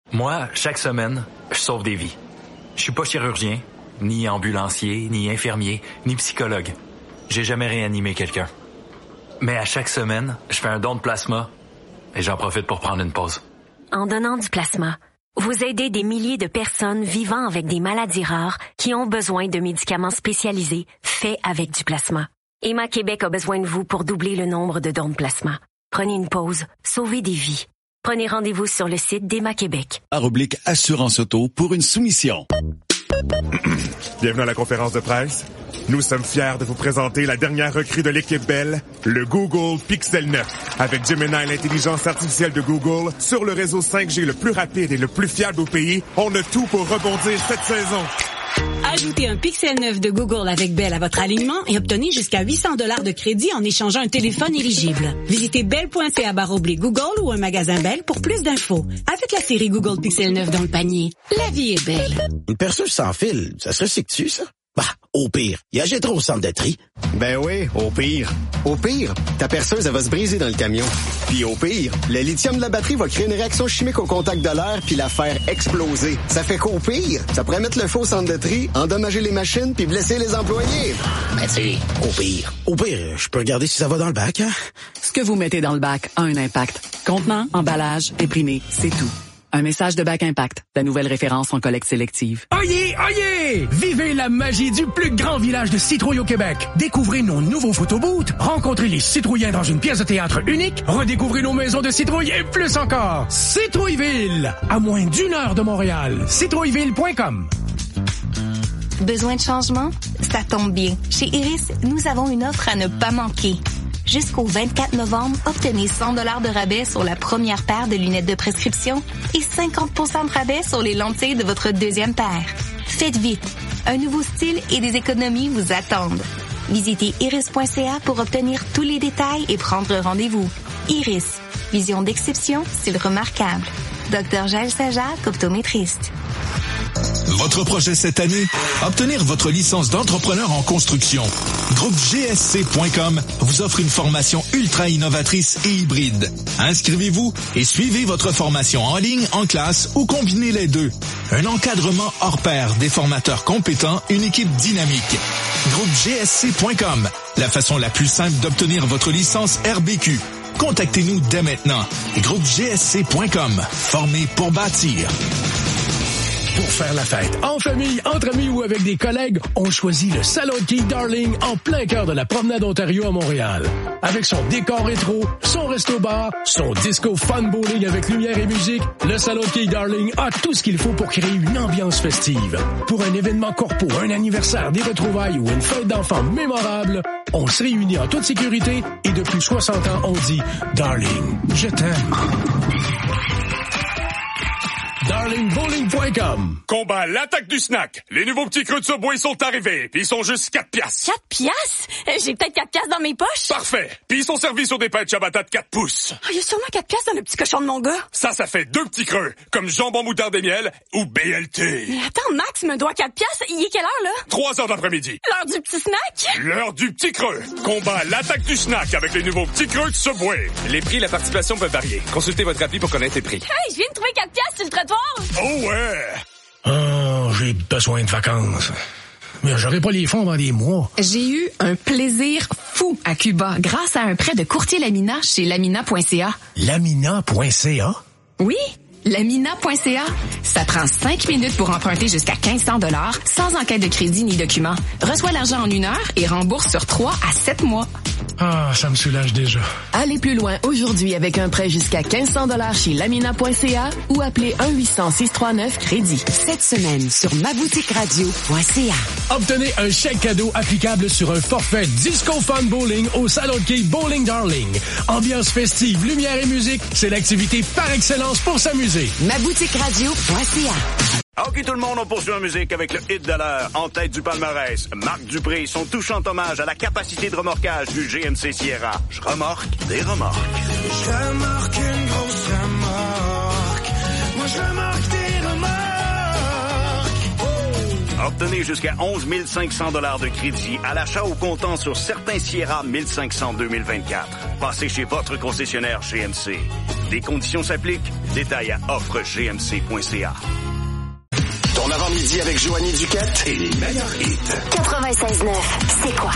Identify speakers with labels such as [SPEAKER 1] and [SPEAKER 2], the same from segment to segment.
[SPEAKER 1] Moi, chaque semaine, je sauve des vies. Je suis pas chirurgien, ni ambulancier, ni infirmier, ni psychologue. J'ai jamais réanimé quelqu'un. Mais à chaque semaine, je fais un don de plasma et j'en profite pour prendre une pause.
[SPEAKER 2] En donnant du plasma, vous aidez des milliers de personnes vivant avec des maladies rares qui ont besoin de médicaments spécialisés faits avec du plasma. Emma Québec a besoin de vous pour doubler le nombre de dons de plasma. Prenez une pause, sauvez des vies. Prenez rendez-vous sur le site d'Emma Québec.
[SPEAKER 3] /assurance auto pour une soumission.
[SPEAKER 4] Bienvenue à la conférence de presse. Nous sommes fiers de vous présenter la dernière recrue de l'équipe Bell, le Google Pixel 9. Avec Gemini, l'intelligence artificielle de Google, sur le réseau 5G le plus rapide et le plus fiable au pays, on a tout pour rebondir cette saison.
[SPEAKER 5] Ajoutez un Pixel 9 de Google avec Bell à votre alignement et obtenez jusqu'à 800 $ de crédit en échangeant un téléphone éligible. Visitez bell.ca/Google ou un magasin Bell pour plus d'infos. Avec la série Google Pixel 9 dans le panier, la vie est belle.
[SPEAKER 6] Une perceuse sans fil, ça se recycle-tu, ça? Bah, au pire, il y a Jetro au centre de tri.
[SPEAKER 7] Ben oui, au pire. Au pire, ta perceuse, elle va se briser dans le camion. Puis au pire, le lithium de la batterie va créer une réaction chimique au contact de l'air puis la faire exploser. Ça fait qu'au pire, ça pourrait mettre le feu au centre de tri, endommager les machines puis blesser les employés.
[SPEAKER 6] Ben tu sais, au pire. Au pire, je peux regarder si ça va dans le bac, hein?
[SPEAKER 8] Ce que vous mettez dans le bac a un impact. Contenant, emballage, imprimé, c'est tout. Un message de Bac Impact, la nouvelle référence en collecte sélective.
[SPEAKER 9] Oyez, oyez! Vivez la magie du plus grand village de citrouilles au Québec. Découvrez nos nouveaux photobooths, rencontrez les citrouillens dans une pièce de théâtre unique, redécouvrez nos maisons de citrouilles et plus encore. Citrouilleville, à moins d'1 heure de Montréal. Citrouilleville.com.
[SPEAKER 10] Besoin de changement? Ça tombe bien. Chez Iris, nous avons une offre à ne pas manquer. Jusqu'au 24 novembre, obtenez 100 $ de rabais sur la première paire de lunettes de prescription et 50 % de rabais sur les lentilles de votre deuxième paire. Faites vite. Un nouveau style et des économies vous attendent. Visitez iris.ca pour obtenir tous les détails et prendre rendez-vous. Iris. Vision d'exception, style remarquable. Dr Jaël Sajak, optométriste.
[SPEAKER 11] Votre projet cette année? Obtenir votre licence d'entrepreneur en construction. Groupe GSC.com vous offre une formation ultra innovatrice et hybride. Inscrivez-vous et suivez votre formation en ligne, en classe ou combinez les deux. Un encadrement hors pair, des formateurs compétents, une équipe dynamique. Groupe GSC.com, la façon la plus simple d'obtenir votre licence RBQ. Contactez-nous dès maintenant. Groupe GSC.com, formé pour bâtir.
[SPEAKER 9] Pour faire la fête, en famille, entre amis ou avec des collègues, on choisit le Salon de Quai Darling en plein cœur de la promenade Ontario à Montréal. Avec son décor rétro, son resto-bar, son disco fun bowling avec lumière et musique, le Salon de Quai Darling a tout ce qu'il faut pour créer une ambiance festive. Pour un événement corpo, un anniversaire, des retrouvailles ou une fête d'enfants mémorable, on se réunit en toute sécurité et depuis 60 ans, on dit « Darling, je t'aime ». DarlingBowling.com.
[SPEAKER 4] Combat l'attaque du snack. Les nouveaux petits creux de Subway sont arrivés, puis ils sont juste 4 piastres.
[SPEAKER 12] 4 piastres? J'ai peut-être 4 piastres dans mes poches.
[SPEAKER 4] Parfait. Puis ils sont servis sur des pâtes ciabatta de 4 pouces.
[SPEAKER 12] Il y a sûrement 4 piastres dans le petit cochon de mon gars.
[SPEAKER 4] Ça fait 2 petits creux, comme jambon moutarde et miel ou BLT.
[SPEAKER 12] Mais attends, Max me doit 4 piastres. Il est quelle heure, là?
[SPEAKER 4] 3 heures d'après-midi.
[SPEAKER 12] L'heure du petit snack?
[SPEAKER 4] L'heure du petit creux. Combat l'attaque du snack avec les nouveaux petits creux de Subway.
[SPEAKER 13] Les prix et la participation peuvent varier. Consultez votre appli pour connaître les prix.
[SPEAKER 12] Hey, je viens de trouver 4 piastres sur le trottoir.
[SPEAKER 4] Oh ouais!
[SPEAKER 9] Oh, j'ai besoin de vacances. Mais j'aurai pas les fonds dans des mois.
[SPEAKER 14] J'ai eu un plaisir fou à Cuba grâce à un prêt de courtier Lamina chez Lamina.ca.
[SPEAKER 9] Lamina.ca?
[SPEAKER 14] Oui, Lamina.ca. Ça prend 5 minutes pour emprunter jusqu'à 1500 $ sans enquête de crédit ni document. Reçois l'argent en 1 heure et rembourse sur 3 à 7 mois.
[SPEAKER 9] Ah, ça me soulage déjà.
[SPEAKER 15] Allez plus loin aujourd'hui avec un prêt jusqu'à 1500 $ chez Lamina.ca ou appelez 1-800-639-crédit.
[SPEAKER 16] Cette semaine sur maboutiqueradio.ca.
[SPEAKER 9] Obtenez un chèque cadeau applicable sur un forfait Disco Fun Bowling au Salon de Quai Bowling Darling. Ambiance festive, lumière et musique, c'est l'activité par excellence pour s'amuser.
[SPEAKER 16] maboutiqueradio.ca.
[SPEAKER 17] OK, tout le monde, on poursuit en musique avec le hit de l'heure. En tête du palmarès, Marc Dupré, son touchant hommage à la capacité de remorquage du GMC Sierra. Je remorque des remorques.
[SPEAKER 18] Je remorque une grosse remorque. Moi, je remorque des remorques.
[SPEAKER 17] Obtenez jusqu'à 11 500 $ de crédit à l'achat au comptant sur certains Sierra 1500 2024. Passez chez votre concessionnaire GMC. Des conditions s'appliquent. Détails à offregmc.ca.
[SPEAKER 19] Ton avant-midi avec Joanie Duquette et les meilleurs hits.
[SPEAKER 2] 96.9, c'est quoi?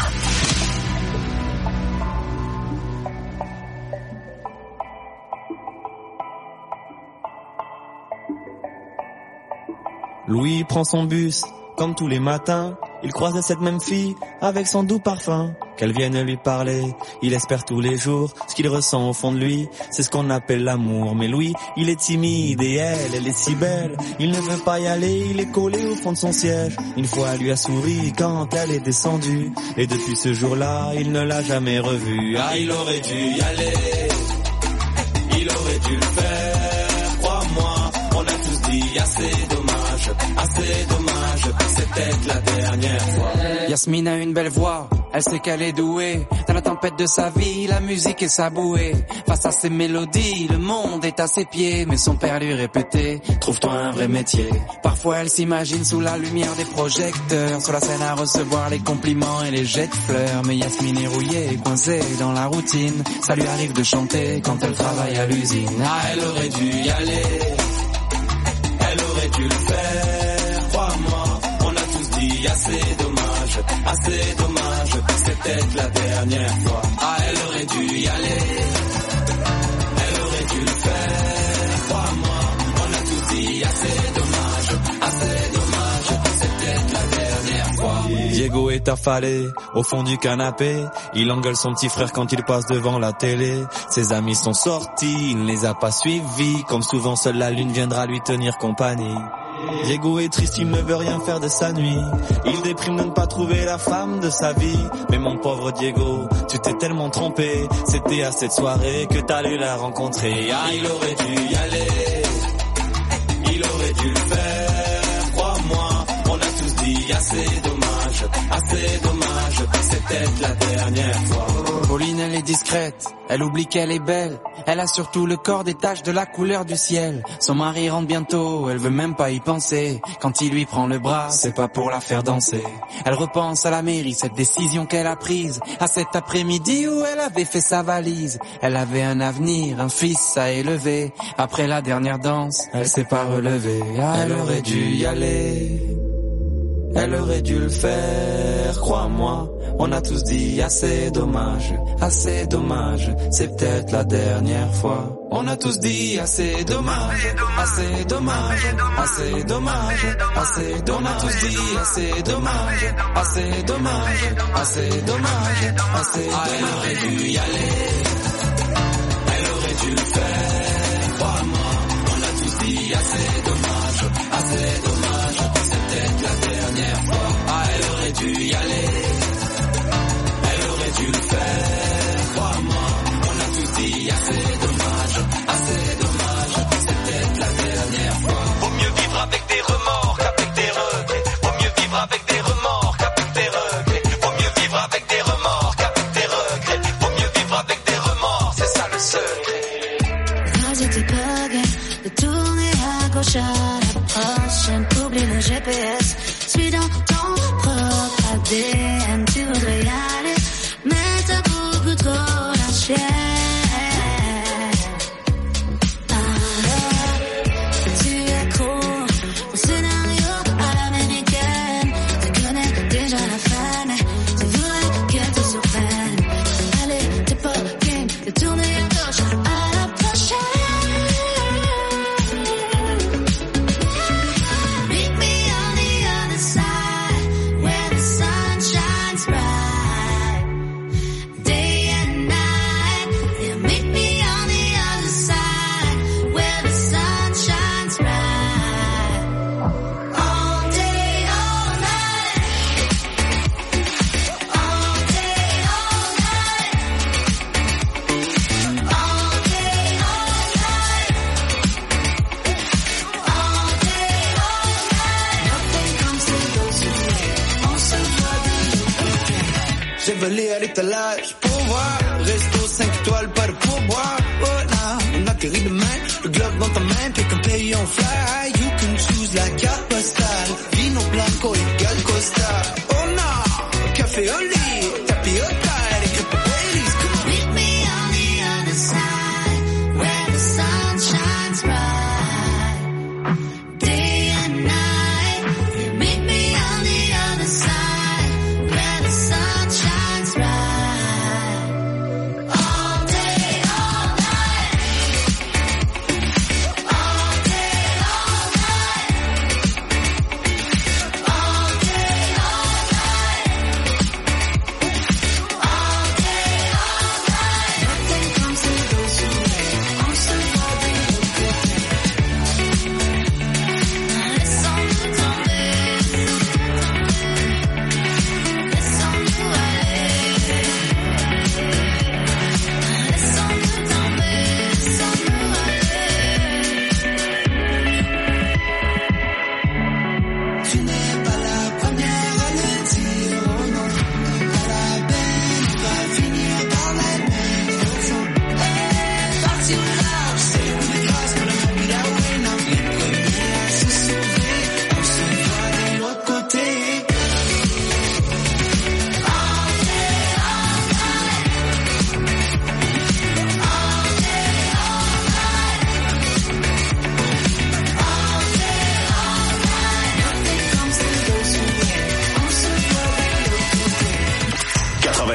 [SPEAKER 20] Louis prend son bus, comme tous les matins. Il croise cette même fille, avec son doux parfum. Qu'elle vienne lui parler, il espère tous les jours. Ce qu'il ressent au fond de lui, c'est ce qu'on appelle l'amour. Mais Louis, il est timide et elle est si belle. Il ne veut pas y aller, il est collé au fond de son siège. Une fois, elle lui a souri quand elle est descendue. Et depuis ce jour-là, il ne l'a jamais revue. Ah, il aurait dû y aller, il aurait dû le faire, crois-moi. On a tous dit assez dommage, c'est peut-être la dernière fois.
[SPEAKER 21] Yasmine a une belle voix, elle sait qu'elle est douée. Dans la tempête de sa vie, la musique est sa bouée. Face à ses mélodies, le monde est à ses pieds. Mais son père lui répétait, trouve-toi un vrai métier. Parfois elle s'imagine sous la lumière des projecteurs, sur la scène à recevoir les compliments et les jets de fleurs. Mais Yasmine est rouillée, coincée dans la routine. Ça lui arrive de chanter quand elle travaille à l'usine. Ah, elle aurait dû y aller, elle aurait dû le faire, crois-moi. On a tous dit assez dommage, c'est peut-être la dernière fois. Ah, elle aurait dû y aller, elle aurait dû le faire, crois-moi. On a tous dit assez dommage, c'est peut-être la dernière fois.
[SPEAKER 20] Diego est affalé au fond du canapé. Il engueule son petit frère quand il passe devant la télé. Ses amis sont sortis, il ne les a pas suivis. Comme souvent, seule la lune viendra lui tenir compagnie. Diego est triste, il ne veut rien faire de sa nuit. Il déprime de ne pas trouver la femme de sa vie. Mais mon pauvre Diego, tu t'es tellement trompé. C'était à cette soirée que t'allais la rencontrer. Ah, il aurait dû y aller, il aurait dû le faire, crois-moi. On a tous dit assez dommage, c'est peut-être la dernière fois.
[SPEAKER 21] Pauline, elle est discrète, elle oublie qu'elle est belle. Elle a surtout le corps des taches de la couleur du ciel. Son mari rentre bientôt, elle veut même pas y penser. Quand il lui prend le bras, c'est pas pour la faire danser. Elle repense à la mairie, cette décision qu'elle a prise. À cet après-midi où elle avait fait sa valise. Elle avait un avenir, un fils à élever. Après la dernière danse, elle s'est pas relevée. Ah, elle aurait dû y aller, elle aurait dû le faire, crois-moi. On a tous dit assez dommage, c'est peut-être la dernière fois. On a tous dit assez dommage. On a tous dit assez dommage. Ah, elle aurait dû y aller, elle aurait dû le faire, crois-moi. On a tous dit assez dommage, c'est peut-être la dernière fois. Ah, elle aurait dû y aller, elle aurait dû le faire, crois-moi. On a tous dit assez dommage, c'est peut-être la dernière fois. Vaut mieux vivre avec des remords qu'avec des regrets. Vaut mieux vivre avec des remords qu'avec des regrets. Vaut mieux vivre avec des remords qu'avec des regrets. Vaut mieux vivre avec des remords, c'est ça le secret.
[SPEAKER 22] Moi j'étais bugué de tourner à gauche à la prochaine. Oublie le GPS, suis dans ton propre ADN. Tu voudrais y aller, mais t'as beaucoup trop lâché. Tu es accro au scénario à l'américaine. Tu connais déjà la fin, mais tu voudrais qu'elle te surprenne. Allez, t'es pas game de tourner à gauche à la prochaine. Meet me on the other side, where the sun shines bright, day and night. Yeah, meet me on the other side, where the sun shines bright, all day, all night, all day, all night, all day, all night, all day, all night. Nothing comes to those who wait. On se voit de l'autre.
[SPEAKER 20] J'ai volé à l'étalage pour voir. Resto 5 étoiles, pas de pourboire. Oh là, on atterrit demain. Le globe dans ta main, pick and pay on fly. You can choose la carte postale. Vino blanco égale Costa. Oh non, café au lit, tapis au taille, les crêpes Baileys.
[SPEAKER 22] Meet me on the other side, where the sun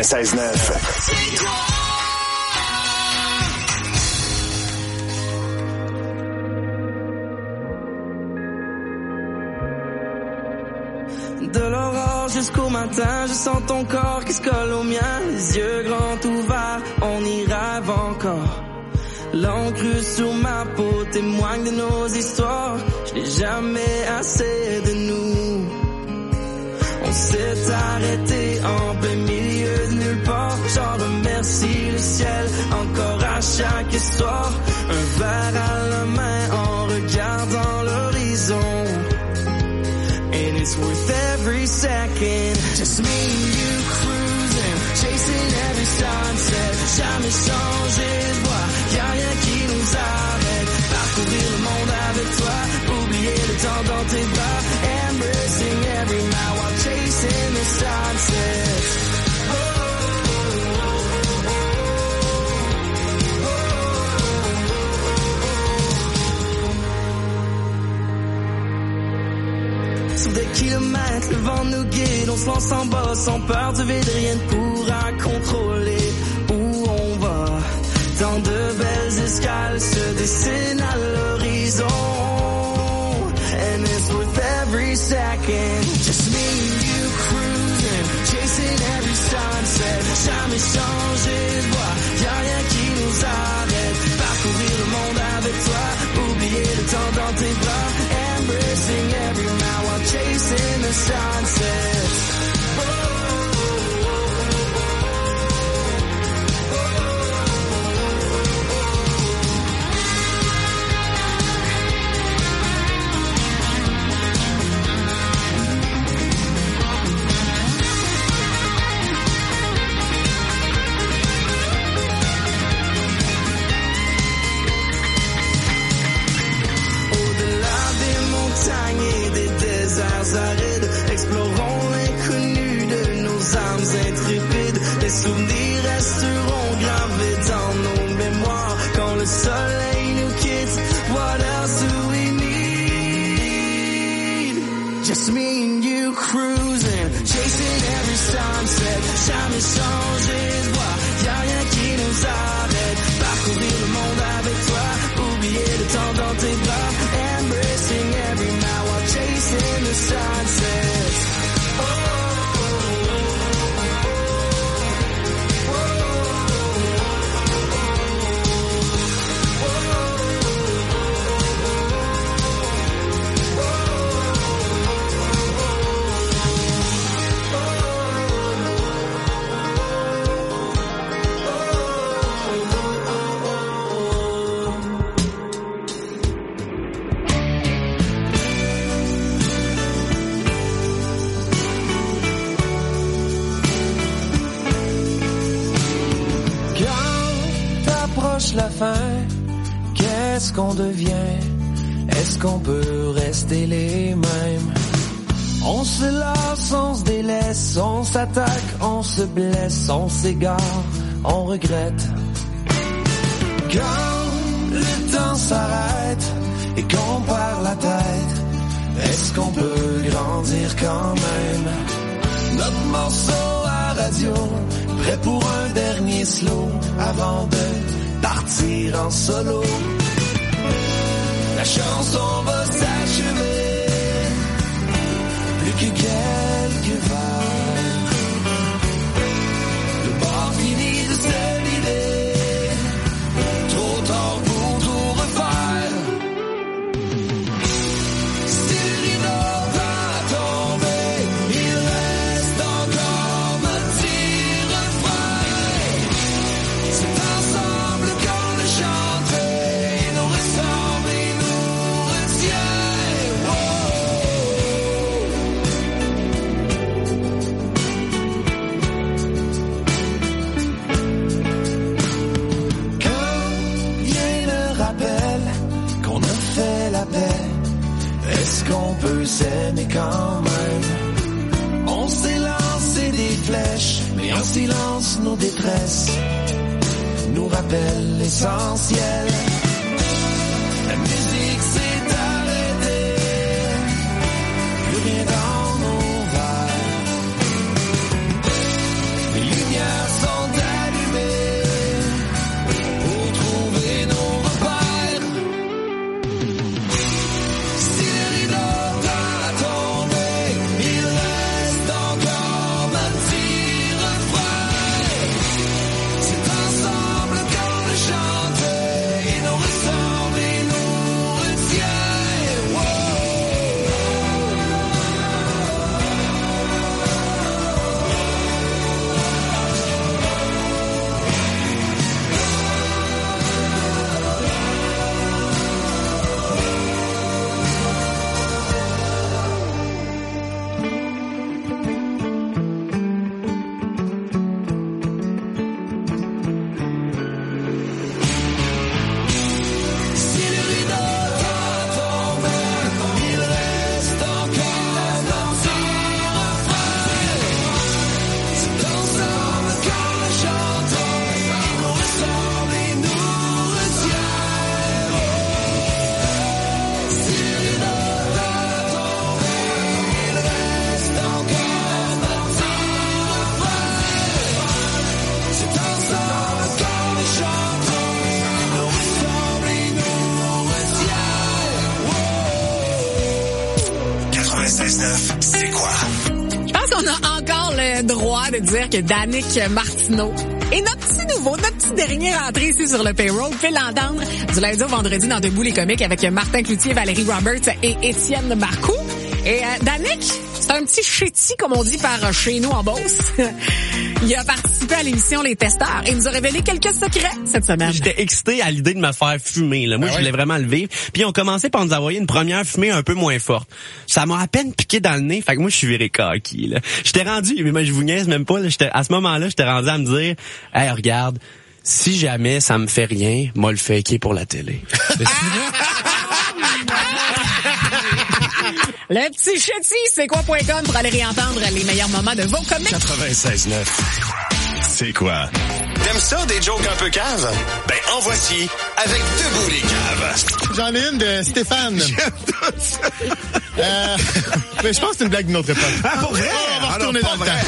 [SPEAKER 19] 96.9.
[SPEAKER 21] De l'aurore jusqu'au matin, je sens ton corps qui se colle au mien. Les yeux grands ouverts, on y rêve encore. L'encre sur ma peau témoigne de nos histoires. Je n'ai jamais assez de nous. On s'est arrêté en plein milieu de nulle part. J'en remercie le ciel encore à chaque histoire. Un verre à la main en regardant l'horizon. And it's worth every second. Just me and you cruising, chasing every sunset. Jamais changé de voie, y'a rien qui nous arrête. Parcourir le monde avec toi, oublier le temps dans tes bras. Embracing every night while chasing the sunset. Sur des kilomètres, le vent nous guide, on se lance en bas sans peur du vide, rien ne pourra contrôler où on va. Tant de belles escales se dessinent à l'horizon. And it's worth every second. Just me and you cruising, chasing every sunset. Jamais changé de voie, y'a rien qui nous arrête. Parcourir le monde avec toi, oublier le temps dans tes bras. Embracing every night while chasing the sunset. Et des déserts arides, explorons l'inconnu de nos âmes intrépides. Les souvenirs resteront gravés dans nos mémoires quand le soleil nous quitte. What else do we need? Just me and you cruising, chasing every sunset. Jamais changé de voie, y'a rien qui nous arrête. Parcourir le monde avec toi, oublier le temps dans tes bras. Embracing every night while chasing the sunset. La fin, qu'est-ce qu'on devient? Est-ce qu'on peut rester les mêmes? On se lasse, on se délaisse, on s'attaque, on se blesse, on s'égare, on regrette. Quand le temps s'arrête et qu'on perd la tête, est-ce qu'on peut grandir quand même? Notre morceau à radio, prêt pour un dernier slow avant de partir en solo. La chanson va s'achever, plus que quelques vagues. Le bord finit de se vider, trop tard pour tout refaire. Si le rideau va tomber, il reste encore notre petit refrain. C'est ensemble qu'on le chante, il nous ressemble, il nous retient. Quand vient le rappel qu'on a fait la paix, est-ce qu'on peut s'aimer quand même? On s'est lancé des flèches, mais en silence nos détresses nous rappellent l'essentiel. La musique s'est arrêtée, plus rien dans nos verres. Les lumières
[SPEAKER 19] 96.9, c'est quoi?
[SPEAKER 1] Je pense qu'on a encore le droit de dire que Danick Martineau est notre petit dernier rentré ici sur le payroll. Vous pouvez l'entendre du lundi au vendredi dans Debout les comiques avec Martin Cloutier, Valérie Roberts et Étienne Marcoux. Et Danick, c'est un petit chéti, comme on dit par chez nous en Beauce. Il a participé à l'émission Les Testeurs et nous a révélé quelques secrets cette semaine.
[SPEAKER 3] J'étais excité à l'idée de me faire fumer. Là. Moi, je voulais vraiment le vivre. Puis on commençait par nous envoyer une première fumée un peu moins forte. Ça m'a à peine piqué dans le nez. Fait que moi, je suis viré coquille. Là. J'étais rendu, mais je vous niaise même pas. Là, à ce moment-là, j'étais rendu à me dire, hey, regarde, si jamais ça me fait rien, moi le faker pour la télé.
[SPEAKER 1] Le petit chéti, c'est quoi.com pour aller réentendre les meilleurs moments de vos comiques.
[SPEAKER 19] 96.9, c'est quoi? T'aimes ça, des jokes un peu caves? Ben, en voici avec Debout les caves.
[SPEAKER 23] J'en ai une de Stéphane.
[SPEAKER 19] J'aime tout ça.
[SPEAKER 23] Mais je pense que c'est une blague d'une autre époque.
[SPEAKER 19] Ah, pour vrai?
[SPEAKER 23] On va retourner dans le temps.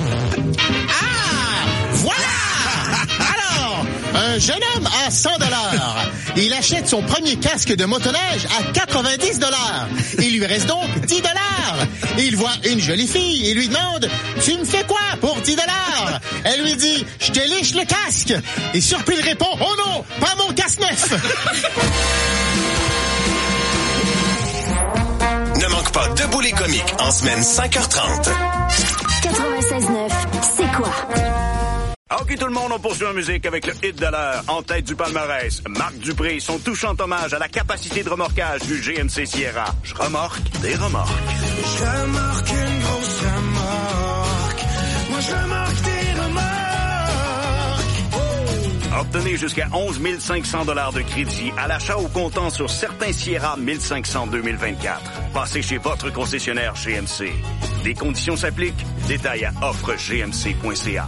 [SPEAKER 23] Voilà! Alors, un jeune homme a 100 $. Il achète son premier casque de motoneige à 90 $. Il lui reste donc 10 $. Il voit une jolie fille et lui demande « Tu me fais quoi pour 10 $? » Elle lui dit « Je te liche le casque. » Et surpris, il répond « Oh non, pas mon casque neuf. »
[SPEAKER 19] Ne manque pas Debout les comiques en semaine 5h30.
[SPEAKER 2] 96.9, c'est quoi?
[SPEAKER 17] OK, tout le monde, on poursuit en musique avec le hit de l'heure. En tête du palmarès, Marc Dupré, son touchant hommage à la capacité de remorquage du GMC Sierra. Je remorque des remorques.
[SPEAKER 18] Je remorque une grosse remorque. Moi, je remorque des remorques.
[SPEAKER 17] Obtenez jusqu'à 11 500 $ de crédit à l'achat au comptant sur certains Sierra 1500 2024. Passez chez votre concessionnaire GMC. Les conditions s'appliquent. Détails à offregmc.ca.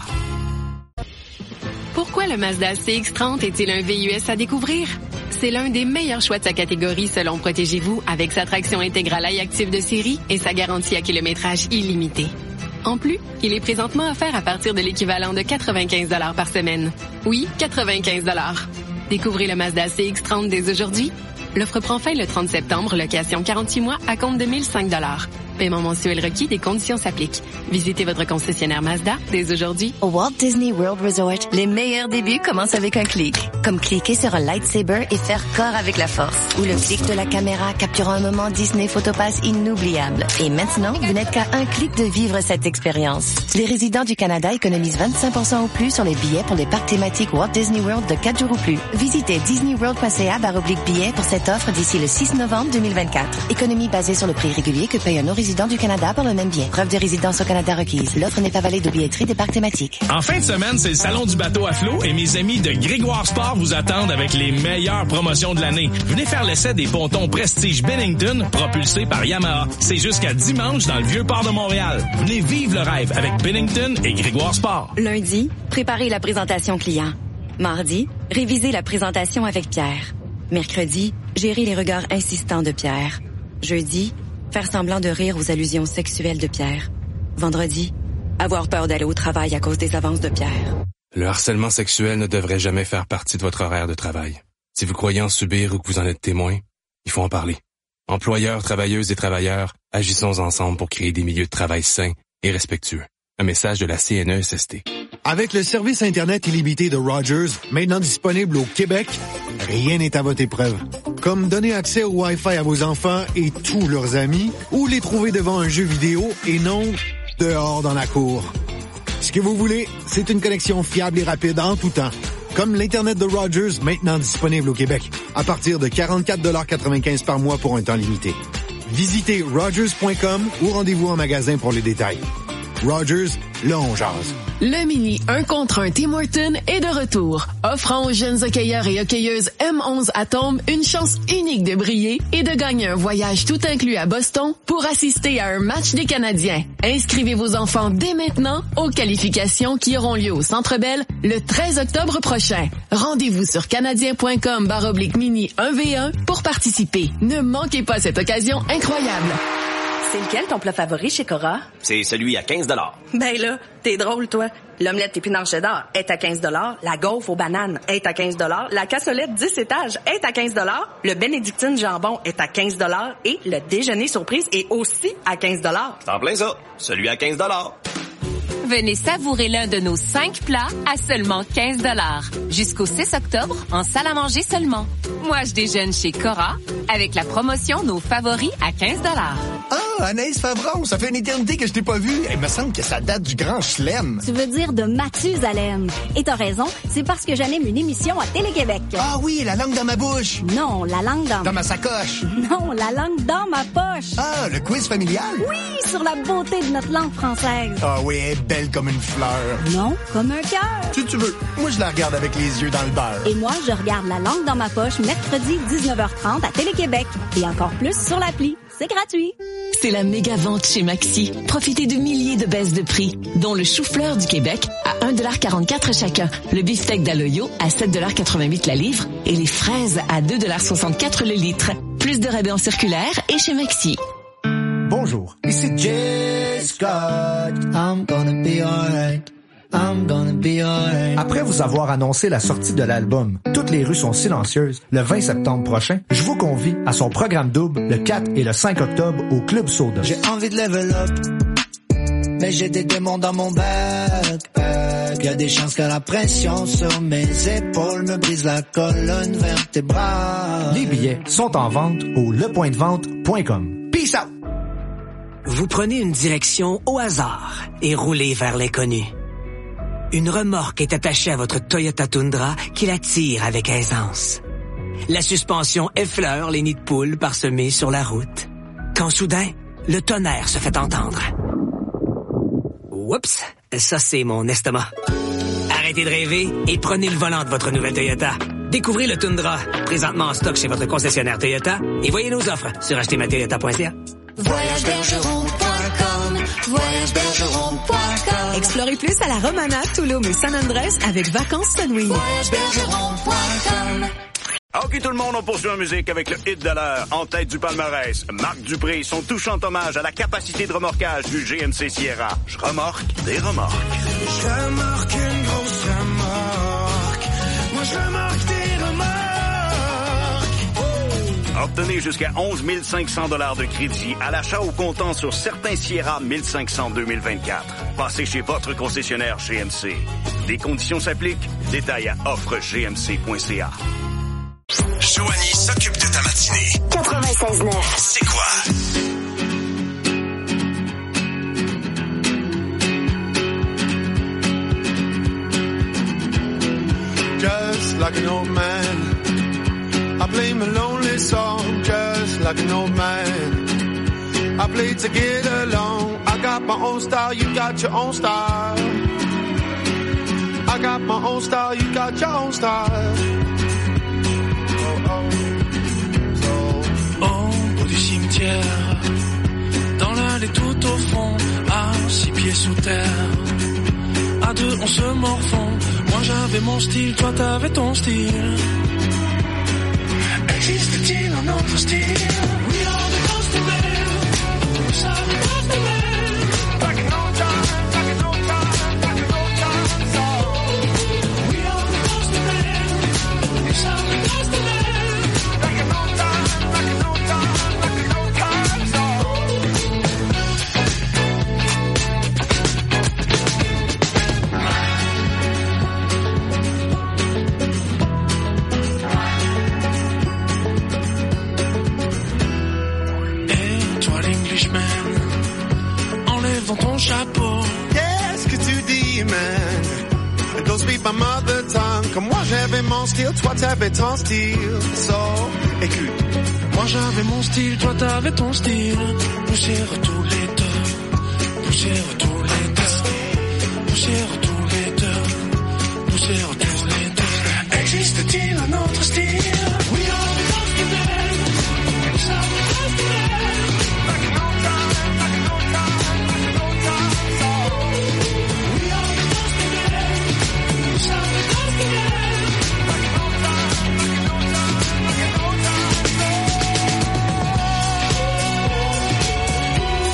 [SPEAKER 14] Pourquoi le Mazda CX-30 est-il un VUS à découvrir? C'est l'un des meilleurs choix de sa catégorie selon Protégez-vous avec sa traction intégrale iActive de série et sa garantie à kilométrage illimité. En plus, il est présentement offert à partir de l'équivalent de 95 $ par semaine. Oui, 95 $. Découvrez le Mazda CX-30 dès aujourd'hui. L'offre prend fin le 30 septembre, location 48 mois à compte de 1005 $. Paiement mensuel requis, des conditions s'appliquent. Visitez votre concessionnaire Mazda dès aujourd'hui.
[SPEAKER 24] Au Walt Disney World Resort, les meilleurs débuts commencent avec un clic. Comme cliquer sur un lightsaber et faire corps avec la force. Ou le clic de la caméra capturant un moment Disney Photopass inoubliable. Et maintenant, vous n'êtes qu'à un clic de vivre cette expérience. Les résidents du Canada économisent 25% ou plus sur les billets pour les parcs thématiques Walt Disney World de 4 jours ou plus. Visitez disneyworld.ca/billets pour cette offre d'ici le 6 novembre 2024. Économie basée sur le prix régulier que paye un non-résident du Canada pour le même bien. Preuve de résidence au Canada requise. L'offre n'est pas valide de billetterie des parcs thématiques.
[SPEAKER 25] En fin de semaine, c'est le salon du bateau à flot et mes amis de Grégoire Sport vous attendent avec les meilleures promotions de l'année. Venez faire l'essai des pontons Prestige Bennington propulsés par Yamaha. C'est jusqu'à dimanche dans le Vieux-Port de Montréal. Venez vivre le rêve avec Bennington et Grégoire Sport.
[SPEAKER 24] Lundi, préparez la présentation client. Mardi, révisez la présentation avec Pierre. Mercredi, gérez les regards insistants de Pierre. Jeudi, faire semblant de rire aux allusions sexuelles de Pierre. Vendredi, avoir peur d'aller au travail à cause des avances de Pierre.
[SPEAKER 26] Le harcèlement sexuel ne devrait jamais faire partie de votre horaire de travail. Si vous croyez en subir ou que vous en êtes témoin, il faut en parler. Employeurs, travailleuses et travailleurs, agissons ensemble pour créer des milieux de travail sains et respectueux. Un message de la CNESST.
[SPEAKER 27] Avec le service Internet illimité de Rogers, maintenant disponible au Québec, rien n'est à votre épreuve. Comme donner accès au Wi-Fi à vos enfants et tous leurs amis, ou les trouver devant un jeu vidéo et non dehors dans la cour. Ce que vous voulez, c'est une connexion fiable et rapide en tout temps. Comme l'Internet de Rogers, maintenant disponible au Québec, à partir de 44,95 $ par mois pour un temps limité. Visitez rogers.com ou rendez-vous en magasin pour les détails. Rogers, là on jase.
[SPEAKER 15] Le mini 1 contre 1 Tim Hortons est de retour, offrant aux jeunes hockeyeurs et hockeyeuses M11 Atomes une chance unique de briller et de gagner un voyage tout inclus à Boston pour assister à un match des Canadiens. Inscrivez vos enfants dès maintenant aux qualifications qui auront lieu au Centre Bell le 13 octobre prochain. Rendez-vous sur canadien.com/mini 1v1 pour participer. Ne manquez pas cette occasion incroyable.
[SPEAKER 5] C'est lequel ton plat favori chez Cora?
[SPEAKER 6] C'est celui à 15 $.
[SPEAKER 5] Ben là, t'es drôle, toi. L'omelette épinards cheddar est à 15 $. La gaufre aux bananes est à 15 $. La cassolette 10 étages est à 15 $. Le bénédictine jambon est à 15 $. Et le déjeuner surprise est aussi à 15 $.
[SPEAKER 6] C'est en plein ça. Celui à 15 $.
[SPEAKER 7] Venez savourer l'un de nos 5 plats à seulement 15 $. Jusqu'au 6 octobre, en salle à manger seulement. Moi, je déjeune chez Cora avec la promotion Nos favoris à 15 $.
[SPEAKER 8] Ah, Anaïs Favron, ça fait une éternité que je t'ai pas vue. Il me semble que ça date du Grand Chelem.
[SPEAKER 10] Tu veux dire de Mathusalem. Et t'as raison, c'est parce que j'anime une émission à Télé-Québec.
[SPEAKER 8] Ah oui, la langue dans ma bouche.
[SPEAKER 10] Non, la langue dans
[SPEAKER 8] ma sacoche.
[SPEAKER 10] Non, la langue dans ma poche.
[SPEAKER 8] Ah, le quiz familial?
[SPEAKER 10] Oui, sur la beauté de notre langue française.
[SPEAKER 8] Ah oui, elle est belle comme une fleur.
[SPEAKER 10] Non, comme un cœur.
[SPEAKER 8] Si tu veux, moi je la regarde avec les yeux dans le beurre.
[SPEAKER 10] Et moi, je regarde la langue dans ma poche mercredi 19h30 à Télé-Québec. Et encore plus sur l'appli. C'est gratuit.
[SPEAKER 15] C'est la méga vente chez Maxi. Profitez de milliers de baisses de prix, dont le chou-fleur du Québec à 1,44 chacun, le beefsteak d'Aloyo à 7,88 la livre et les fraises à 2,64 le litre. Plus de rabais en circulaire et chez Maxi.
[SPEAKER 11] Bonjour, ici Jay Scott. I'm gonna be alright. I'm gonna be alright. Après vous avoir annoncé la sortie de l'album Toutes les rues sont silencieuses le 20 septembre prochain, je vous convie à son programme double le 4 et le 5 octobre au Club Soda.
[SPEAKER 18] J'ai envie de level up, mais j'ai des démons dans mon backpack. Y'a des chances que la pression sur mes épaules me brise la colonne vertébrale.
[SPEAKER 11] Les billets sont en vente au lepointdevente.com. Peace out!
[SPEAKER 13] Vous prenez une direction au hasard et roulez vers l'inconnu. Une remorque est attachée à votre Toyota Tundra qui la tire avec aisance. La suspension effleure les nids de poules parsemés sur la route. Quand soudain, le tonnerre se fait entendre. Oups, ça c'est mon estomac. Arrêtez de rêver et prenez le volant de votre nouvelle Toyota. Découvrez le Tundra, présentement en stock chez votre concessionnaire Toyota, et voyez nos offres sur achetermatoyota.ca.
[SPEAKER 22] VoyageBergeron.com, VoyageBergeron.com.
[SPEAKER 1] Explorez plus à la Romana, Tulum et San Andrés avec Vacances Sunwing.
[SPEAKER 22] VoyageBergeron.com.
[SPEAKER 17] OK, tout le monde, on poursuit en musique avec le hit de l'heure. En tête du palmarès, Marc Dupré, son touchant hommage à la capacité de remorquage du GMC Sierra. Je remorque des remorques.
[SPEAKER 18] Je remorque une grosse remorque. Moi, je remorque des remorques.
[SPEAKER 17] Obtenez jusqu'à 11 500 $ de crédit à l'achat au comptant sur certains Sierra 1500 2024. Passez chez votre concessionnaire GMC. Des conditions s'appliquent. Détails à offregmc.ca.
[SPEAKER 19] Joanie s'occupe de ta matinée.
[SPEAKER 22] 96.9.
[SPEAKER 19] C'est quoi?
[SPEAKER 18] Just like an old man, I play my lonely song. Just like an old man, I play to get along. I got my own style, you got your own style. I got my own style, you got your own style.
[SPEAKER 28] Au bout du cimetière, dans l'allée tout au fond, à 6 pieds sous terre. À deux on se morfond. Moi j'avais mon style, toi t'avais ton style. Existe-t-il un autre style? We are the ghost of men. We are the ghost of men. Back in old time, back in old time, back in old time. So we are the ghost of men. We are the ghost of men. Back in old time, back in old time, back in old time. So enlève ton chapeau.
[SPEAKER 18] Qu'est-ce que tu dis, man? Don't speak my mother tongue. Comme moi j'avais mon style, toi t'avais ton style. So, écoute.
[SPEAKER 28] Moi j'avais mon style, toi t'avais ton style. Poussière tous les deux. Poussière tous les deux. Poussière tous les deux. Poussière tous les deux. Existe-t-il un autre style? We are the ghost of men. We are the ghost of men. Back in old time, back in old time, back in old time. So we are the ghost of men. We are the ghost of men. Back in old time, back in old time, back in old time.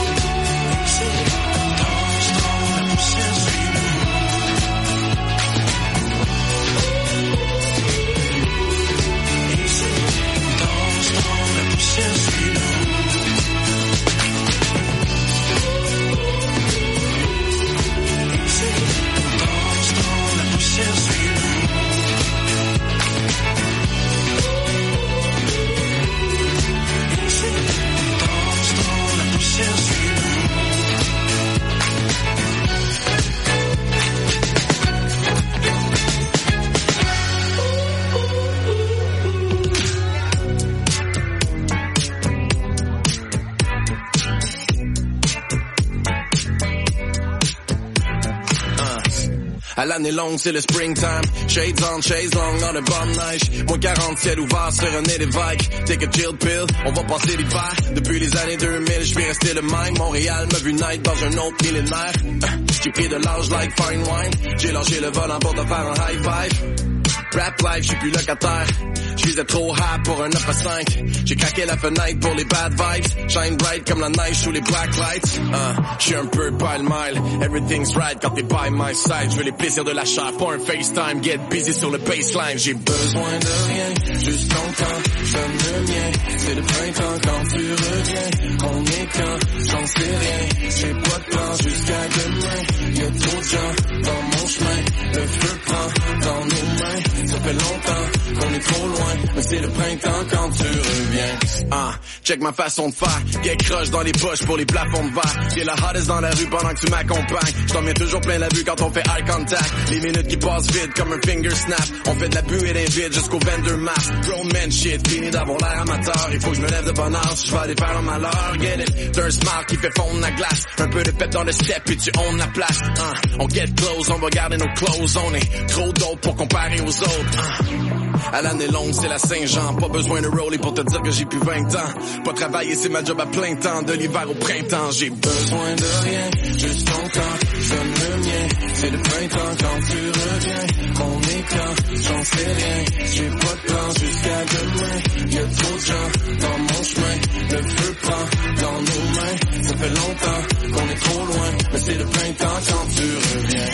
[SPEAKER 3] À l'année longue, c'est le springtime. Shades on, chase long, dans de bonne neige. Moins 40, ciel ouvert sur un évêque. Take a chill pill, on va passer l'hiver. Depuis les années 2000, je vais rester le même. Montréal m'a vu naître dans un autre millénaire. J'ai pris de l'âge like fine wine. J'ai lâché le volant pour te faire un high five. Rap life, j'suis plus locataire. J'visais trop high pour un 9 à 5. J'ai craqué la fenêtre pour les bad vibes. Shine bright comme la neige sous les black lights. J'suis un peu pile-mile. Everything's right quand t'es by my side. J'veux les plaisirs de l'achat, pas un FaceTime. Get busy sur le baseline. J'ai besoin de rien, juste ton temps. J'aime le mien, c'est le printemps quand tu reviens. On est quand, j'en sais rien. J'ai pas de plan jusqu'à demain. Y'a trop de gens dans mon chemin. Le feu prend dans nos mains. Ça fait longtemps qu'on est trop loin, mais c'est le printemps quand tu reviens. Check ma façon de faire, get croche dans les poches pour les plafonds de verre. T'es la hottest dans la rue pendant que tu m'accompagnes. J't'en mets toujours plein la vue quand on fait eye contact. Les minutes qui passent vite comme un finger snap. On fait de la buée d'un vide jusqu'au vendor mass. Grown man shit, fini d'avoir l'air amateur. Il faut que je me lève de bonne heure si je vais aller faire un malheur. Get it, t'as un smile qui fait fondre la glace. Un peu de pep dans le step et tu own la place. On get close, on va garder nos clothes. On est trop dope pour comparer aux autres. À l'année longue, c'est la Saint-Jean. Pas besoin de roller pour te dire que j'ai plus 20 ans. Pas travailler, c'est ma job à plein temps. De l'hiver au printemps, j'ai besoin de rien. Juste ton temps, j'aime le mien. C'est le printemps quand tu reviens. On est quand, j'en sais rien. J'ai pas de plan jusqu'à demain. Y'a trop de gens dans mon chemin. Le feu prend dans nos mains. Ça fait longtemps qu'on est trop loin. Mais c'est le printemps quand tu reviens.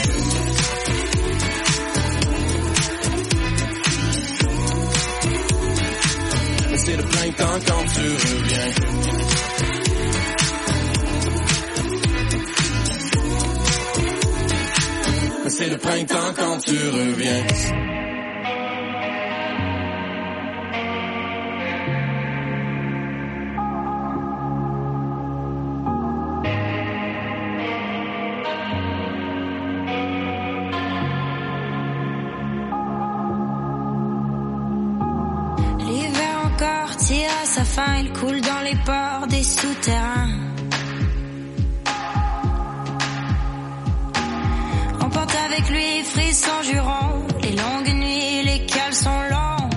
[SPEAKER 3] C'est le printemps quand tu reviens. C'est le printemps quand tu reviens.
[SPEAKER 22] Tire à sa fin, il coule dans les ports des souterrains. Emporte avec lui frissons jurons, les longues nuits, les caleçons longs.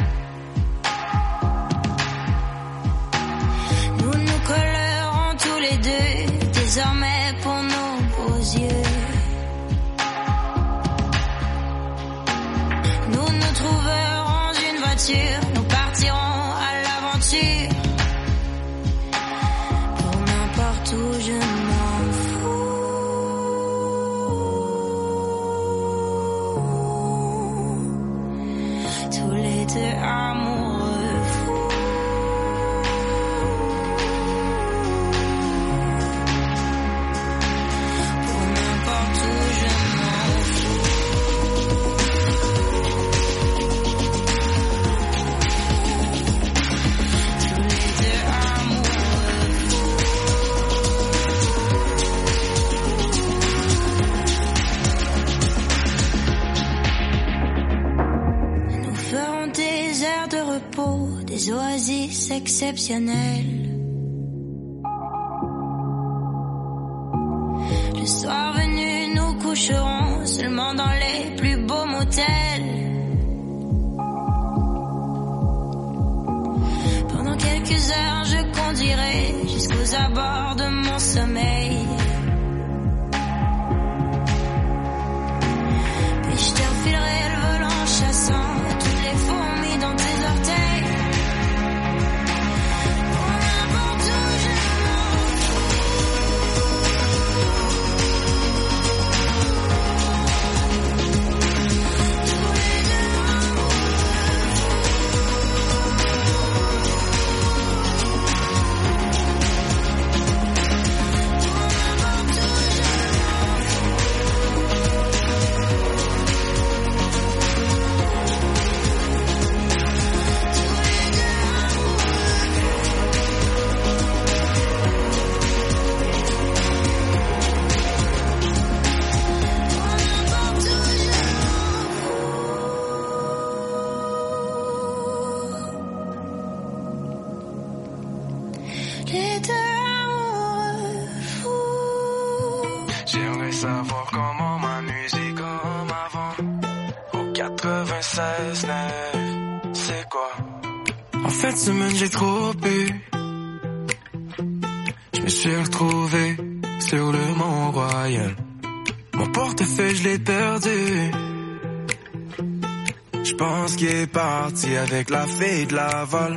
[SPEAKER 22] Nous nous collerons tous les deux, désormais pour nos beaux yeux. Nous nous trouverons une voiture, nous partirons pour n'importe où, je m'en fous. Tous les deux amoureux fous. Pour n'importe où, je m'en fous. Des oasis exceptionnelles. Le soir venu, nous coucherons seulement dans les plus beaux motels. Pendant quelques heures, je conduirai jusqu'aux abords de mon sommeil. Puis je te refilerai le volant chassant toutes les fourmis dans tes orteils.
[SPEAKER 28] J'aimerais savoir comment ma musique commence. 96.9, c'est quoi? En fin de semaine, j'ai trop bu. Je me suis retrouvé sur le Mont-Royal. Mon portefeuille, je l'ai perdu. Je pense qu'il est parti avec la fille de Laval.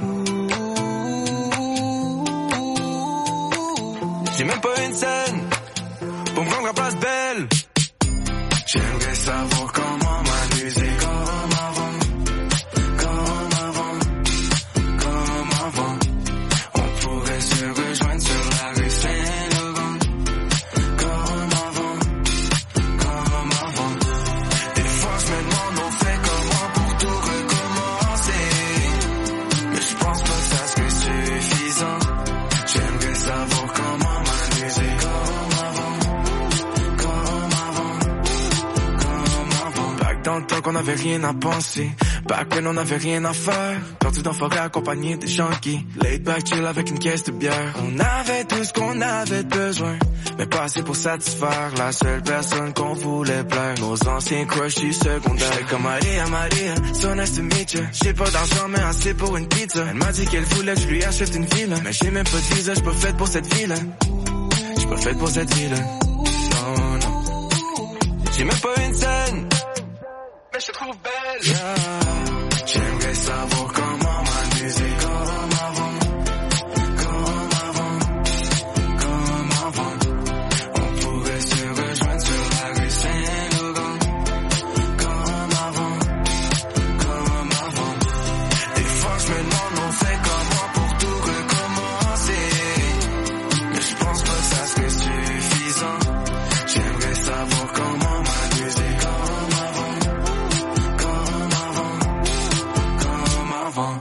[SPEAKER 28] J'ai même pas une scène pour me rendre à Place Belle. J'aimerais savoir comment m'amuser comme avant. Comme avant, comme avant. On pourrait se rejoindre sur la rue Saint-Laurent. Comme avant, comme avant. Des fois je me demande on fait comment pour tout recommencer. Mais je pense pas que ça serait suffisant. J'aimerais savoir comment m'amuser comme avant. Comme avant, comme avant. Back dans le temps qu'on avait rien à penser. Back when on avait rien à faire. Perdu dans forêt accompagné des junkies. Laid back chill avec une caisse de bière. On avait tout ce qu'on avait besoin, mais pas assez pour satisfaire la seule personne qu'on voulait plaire. Nos anciens crushs du secondaire. J'étais comme Maria, Maria, so nice to meet you. J'ai pas d'argent mais assez pour une pizza. Elle m'a dit qu'elle voulait que je lui achète une ville. Mais j'ai même pas de visa, j'suis pas faite pour cette ville. J'suis pas faite pour cette ville. Non, non. J'ai même pas une scène, mais je te trouve belle. Yeah. J'aimerais savoir comment m'amuser comme avant. Comme avant, comme avant. On pourrait se rejoindre sur la rue Saint-Laurent. Comme avant, comme avant. Des fois je me demande on fait comment pour tout recommencer. Mais je pense pas que ça serait suffisant. J'aimerais savoir comment m'amuser comme avant. Comme avant, comme avant.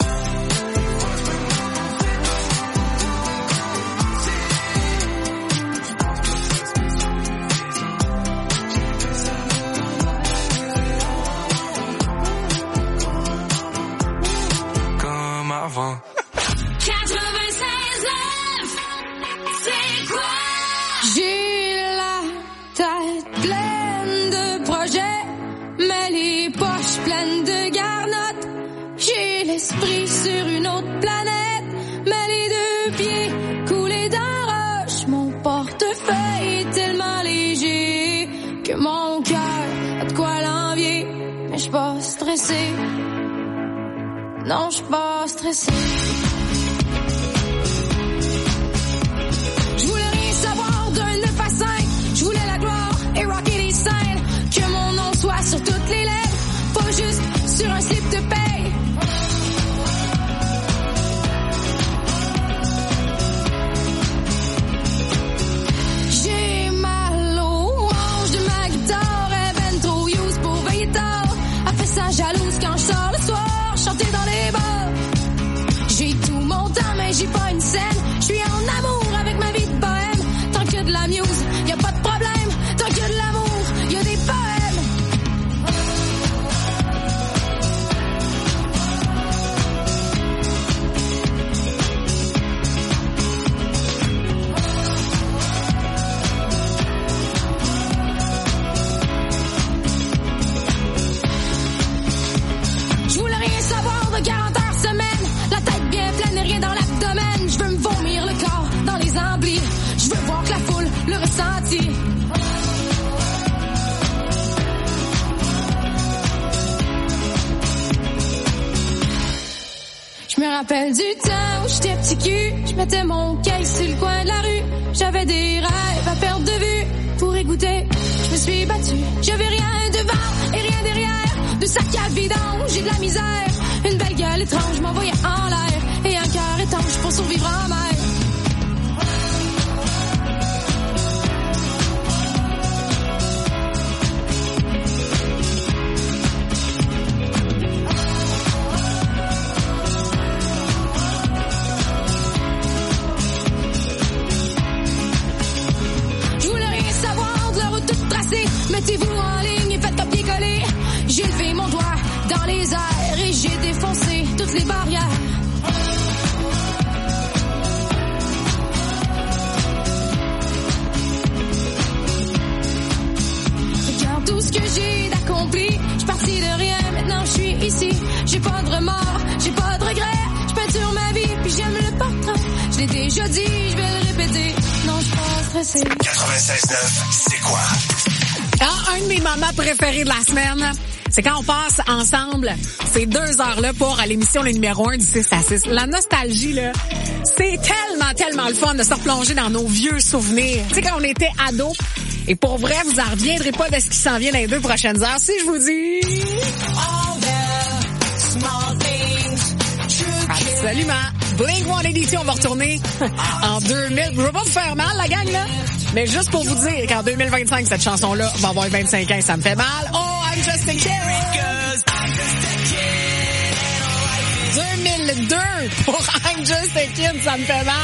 [SPEAKER 28] Comme avant.
[SPEAKER 22] 96.9, c'est quoi?
[SPEAKER 2] J'ai la tête pleine de projets, mais les poches pleines de garnottes. J'ai l'esprit sur une autre planète, mais les deux pieds coulés dans roche. Mon portefeuille est tellement léger que mon cœur a de quoi l'envier. Mais j'suis pas stressée, non j'suis pas stressée. Je voulais rien savoir d'un 9 à 5. Je voulais la gloire et rocker les scènes. Que mon nom soit sur toutes les lèvres, pas juste sur un slip de paye. J'ai mal aux hanches de ma guitare. Elle ben trop use pour veiller tard. Elle fait ça jalouse quand je sors le soir, chanter dans les bars. J'ai tout mon temps mais j'ai pas une scène. Je suis en amour avec ma vie de bohème. Tant que de la muse, y a pas de problème. Tant que de l'amour, y a des poèmes. Je voulais rien savoir de 40 heures semaine. La tête bien pleine et rien dans l'abdomen. Je veux me vomir le corps dans les emblis. Je veux voir que la foule le ressenti. Je me rappelle du temps où j'étais petit cul. Je mettais mon caisse sur le coin de la rue. J'avais des rêves à perdre de vue. Pour écouter, je me suis battue. J'avais rien devant et rien derrière. De sac à vidange, j'ai de la misère. Une belle gueule étrange m'envoyait en l'air. Et un cœur étanche pour survivre en mer. Je voulais rien savoir de la route toute tracée. Mettez-vous en ligne et faites copier-coller. J'ai levé mon doigt dans les airs et j'ai défoncé toutes les barrières. Regarde tout ce que j'ai d'accompli. Je suis partie de rien, maintenant je suis stressé.
[SPEAKER 19] 96.9, c'est quoi?
[SPEAKER 1] Un de mes moments préférés de la semaine, c'est quand on passe ensemble ces 2 heures-là pour l'émission le numéro 1 du 6 à 6. La nostalgie, là, c'est tellement le fun de se replonger dans nos vieux souvenirs. Tu sais, quand on était ados. Et pour vrai, vous en reviendrez pas de ce qui s'en vient dans les 2 prochaines heures si je vous dis... Absolument. Blink-182, on va retourner en 2000. Je veux pas vous faire mal, la gang, là. Mais juste pour vous dire qu'en 2025, cette chanson-là va avoir 25 ans et ça me fait mal. Oh, I'm just a kid. 2002 pour I'm just a kid, ça me fait mal.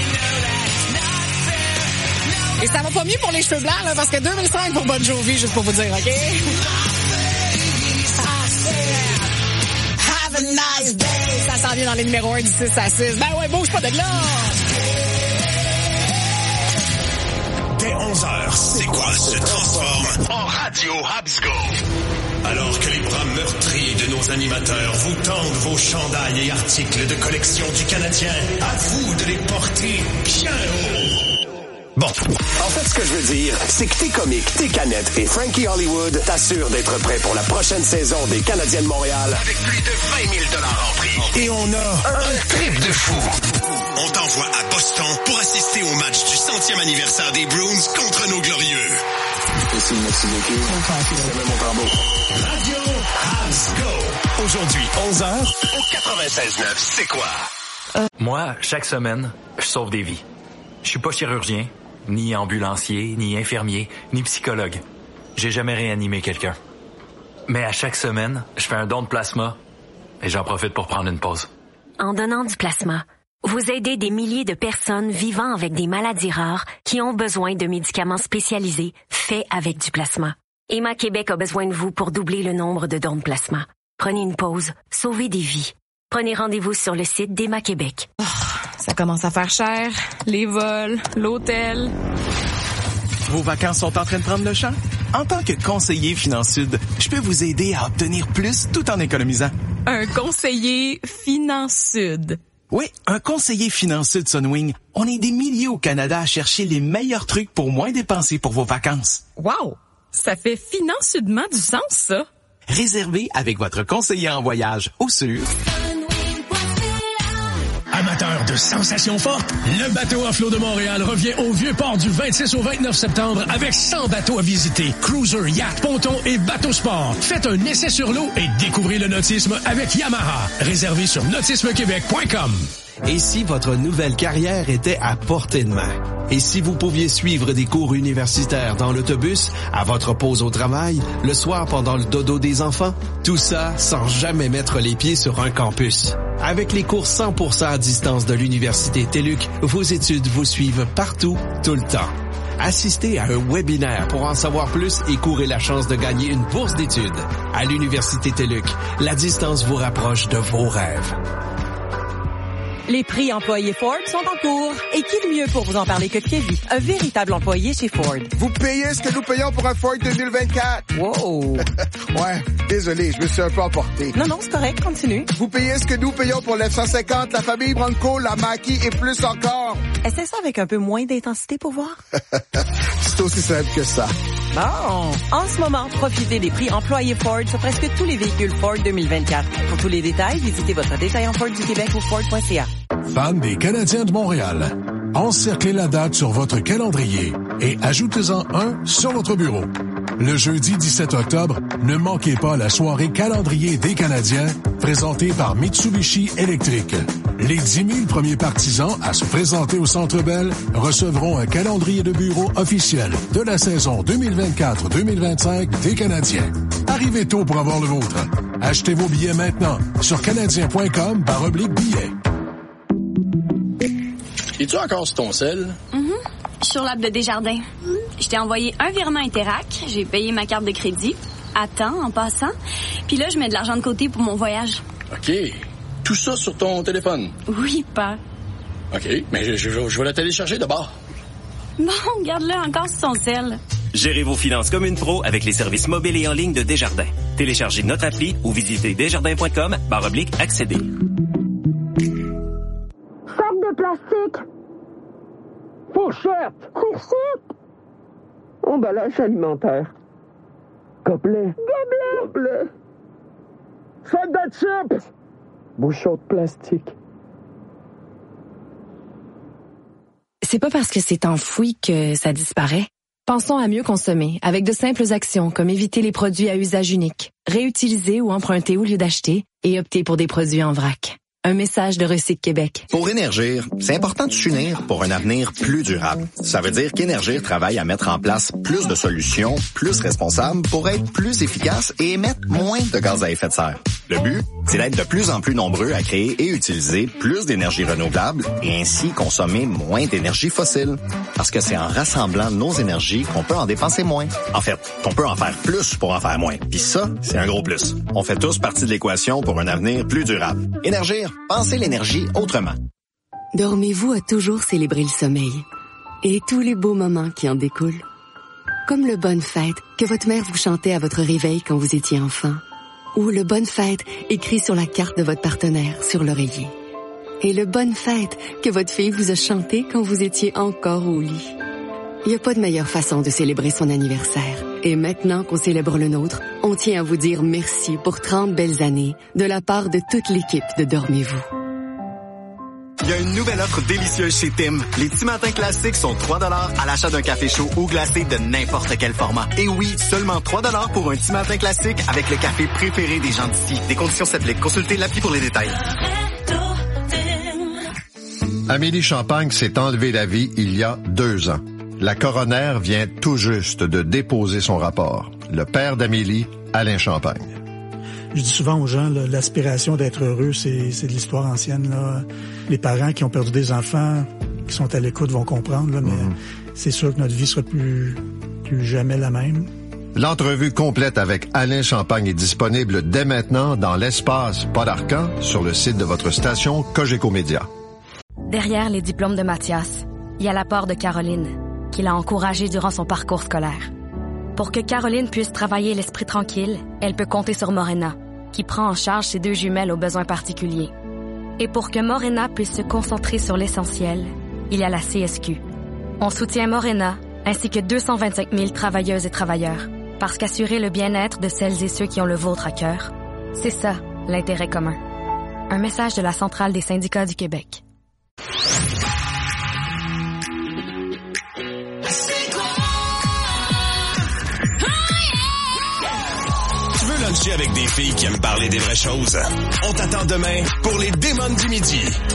[SPEAKER 1] Et ça va pas mieux pour les cheveux blancs, là, parce que 2005 pour Bon Jovi, juste pour vous dire, OK? Have a nice day. Ça s'en vient dans les numéros 1 du 6 à 6. Ben ouais, bouge pas de là.
[SPEAKER 19] Dès 11h, c'est quoi se transforme en Radio Habsgo. Alors que les bras meurtriers de nos animateurs vous tendent vos chandails et articles de collection du Canadien, à vous de les porter bien haut.
[SPEAKER 6] Bon, en fait, ce que je veux dire, c'est que tes comiques, tes canettes et Frankie Hollywood t'assurent d'être prêt pour la prochaine saison des Canadiens de Montréal
[SPEAKER 19] Avec plus de 20 000 $ en prix.
[SPEAKER 6] et on a un trip de fou.
[SPEAKER 19] On t'envoie à Boston pour assister au match du 100e anniversaire des Bruins contre nos glorieux.
[SPEAKER 6] Ici, merci beaucoup. C'est mon tambour.
[SPEAKER 19] Radio Habsgo. Aujourd'hui, 11h, au 96.9, c'est quoi?
[SPEAKER 4] Moi, chaque semaine, je sauve des vies. Je suis pas chirurgien, ni ambulancier, ni infirmier, ni psychologue. J'ai jamais réanimé quelqu'un. Mais à chaque semaine, je fais un don de plasma et j'en profite pour prendre une pause.
[SPEAKER 9] En donnant du plasma, vous aidez des milliers de personnes vivant avec des maladies rares qui ont besoin de médicaments spécialisés faits avec du plasma. Emma Québec a besoin de vous pour doubler le nombre de dons de plasma. Prenez une pause, sauvez des vies. Prenez rendez-vous sur le site d'Emma Québec.
[SPEAKER 12] Ça commence à faire cher. Les vols, l'hôtel.
[SPEAKER 14] Vos vacances sont en train de prendre le champ? En tant que conseiller FinanceSud, je peux vous aider à obtenir plus tout en économisant.
[SPEAKER 12] Un conseiller FinanceSud.
[SPEAKER 14] Oui, un conseiller FinanceSud Sunwing. On est des milliers au Canada à chercher les meilleurs trucs pour moins dépenser pour vos vacances.
[SPEAKER 12] Wow! Ça fait financièrement du sens, ça.
[SPEAKER 14] Réservez avec votre conseiller en voyage au sûr.
[SPEAKER 25] Amateurs de sensations fortes, le bateau à flot de Montréal revient au Vieux-Port du 26 au 29 septembre avec 100 bateaux à visiter. Cruiser, yacht, ponton et bateau sport. Faites un essai sur l'eau et découvrez le nautisme avec Yamaha. Réservé sur nautismequebec.com.
[SPEAKER 16] Et si votre nouvelle carrière était à portée de main? Et si vous pouviez suivre des cours universitaires dans l'autobus, à votre pause au travail, le soir pendant le dodo des enfants? Tout ça sans jamais mettre les pieds sur un campus. Avec les cours 100% à distance de l'Université TELUC, vos études vous suivent partout, tout le temps. Assistez à un webinaire pour en savoir plus et courir la chance de gagner une bourse d'études. À l'Université TELUC, la distance vous rapproche de vos rêves.
[SPEAKER 20] Les prix employés Ford sont en cours. Et qui de mieux pour vous en parler que Kevin, un véritable employé chez Ford?
[SPEAKER 21] Vous payez ce que nous payons pour un Ford 2024.
[SPEAKER 20] Wow!
[SPEAKER 21] Ouais, désolé, je me suis un peu emporté.
[SPEAKER 20] Non, c'est correct, continue.
[SPEAKER 21] Vous payez ce que nous payons pour l'F-150, la famille Bronco, la Mach-E et plus encore.
[SPEAKER 20] Essaie ça avec un peu moins d'intensité pour voir.
[SPEAKER 21] C'est aussi simple que ça.
[SPEAKER 20] Bon, en ce moment, profitez des prix employés Ford sur presque tous les véhicules Ford 2024. Pour tous les détails, visitez votre détaillant Ford du Québec ou Ford.ca.
[SPEAKER 23] Fans des Canadiens de Montréal, encerclez la date sur votre calendrier et ajoutez-en un sur votre bureau. Le jeudi 17 octobre, ne manquez pas la soirée calendrier des Canadiens présentée par Mitsubishi Electric. Les 10 000 premiers partisans à se présenter au Centre Bell recevront un calendrier de bureau officiel de la saison 2024-2025 des Canadiens. Arrivez tôt pour avoir le vôtre. Achetez vos billets maintenant sur canadien.com/billets.
[SPEAKER 29] Es-tu encore sur ton sel?
[SPEAKER 30] Sur l'app de Desjardins. Je t'ai envoyé un virement Interac. J'ai payé ma carte de crédit. À temps, en passant. Puis là, je mets de l'argent de côté pour mon voyage.
[SPEAKER 29] OK. Tout ça sur ton téléphone?
[SPEAKER 30] Oui, pas.
[SPEAKER 29] OK. Mais je vais la télécharger d'abord.
[SPEAKER 30] Bon, garde-le encore sur ton sel.
[SPEAKER 6] Gérez vos finances comme une pro avec les services mobiles et en ligne de Desjardins. Téléchargez notre appli ou visitez desjardins.com/accéder.
[SPEAKER 2] Sac de plastique.
[SPEAKER 5] Fourchette! Fourchette! Emballage alimentaire. Gobelet. Gobelet. Sac de chips! Bouchon de plastique.
[SPEAKER 12] C'est pas parce que c'est enfoui que ça disparaît. Pensons à mieux consommer avec de simples actions comme éviter les produits à usage unique, réutiliser ou emprunter au lieu d'acheter et opter pour des produits en vrac. Un message de Recyc Québec.
[SPEAKER 7] Pour Énergir, c'est important de s'unir pour un avenir plus durable. Ça veut dire qu'Énergir travaille à mettre en place plus de solutions, plus responsables pour être plus efficace et émettre moins de gaz à effet de serre. Le but, c'est d'être de plus en plus nombreux à créer et utiliser plus d'énergie renouvelable et ainsi consommer moins d'énergie fossile. Parce que c'est en rassemblant nos énergies qu'on peut en dépenser moins. En fait, qu'on peut en faire plus pour en faire moins. Puis ça, c'est un gros plus. On fait tous partie de l'équation pour un avenir plus durable. Énergir. Pensez l'énergie autrement.
[SPEAKER 8] Dormez-vous a toujours célébré le sommeil et tous les beaux moments qui en découlent. Comme le Bonne Fête que votre mère vous chantait à votre réveil quand vous étiez enfant. Ou le Bonne Fête écrit sur la carte de votre partenaire sur l'oreiller. Et le Bonne Fête que votre fille vous a chanté quand vous étiez encore au lit. Il n'y a pas de meilleure façon de célébrer son anniversaire. Et maintenant qu'on célèbre le nôtre, on tient à vous dire merci pour 30 belles années de la part de toute l'équipe de Dormez-vous.
[SPEAKER 10] Il y a une nouvelle offre délicieuse chez Tim. Les petits matins classiques sont 3$ à l'achat d'un café chaud ou glacé de n'importe quel format. Et oui, seulement 3$ pour un petit matin classique avec le café préféré des gens d'ici. Des conditions s'appliquent. Consultez l'appli pour les détails.
[SPEAKER 11] Amélie Champagne s'est enlevée la vie il y a 2 ans. La coroner vient tout juste de déposer son rapport. Le père d'Amélie, Alain Champagne.
[SPEAKER 13] Je dis souvent aux gens, là, l'aspiration d'être heureux, c'est de l'histoire ancienne. Là. Les parents qui ont perdu des enfants, qui sont à l'écoute, vont comprendre. Là, mais c'est sûr que notre vie sera plus jamais la même.
[SPEAKER 11] L'entrevue complète avec Alain Champagne est disponible dès maintenant dans l'espace Pod Arcan sur le site de votre station Cogeco Média.
[SPEAKER 15] Derrière les diplômes de Mathias, il y a l'apport de Caroline, qui l'a encouragée durant son parcours scolaire. Pour que Caroline puisse travailler l'esprit tranquille, elle peut compter sur Morena, qui prend en charge ses 2 jumelles aux besoins particuliers. Et pour que Morena puisse se concentrer sur l'essentiel, il y a la CSQ. On soutient Morena, ainsi que 225 000 travailleuses et travailleurs, parce qu'assurer le bien-être de celles et ceux qui ont le vôtre à cœur, c'est ça, l'intérêt commun. Un message de la Centrale des syndicats du Québec.
[SPEAKER 19] Luncher avec des filles qui aiment parler des vraies choses. On t'attend demain pour les Démons du Midi.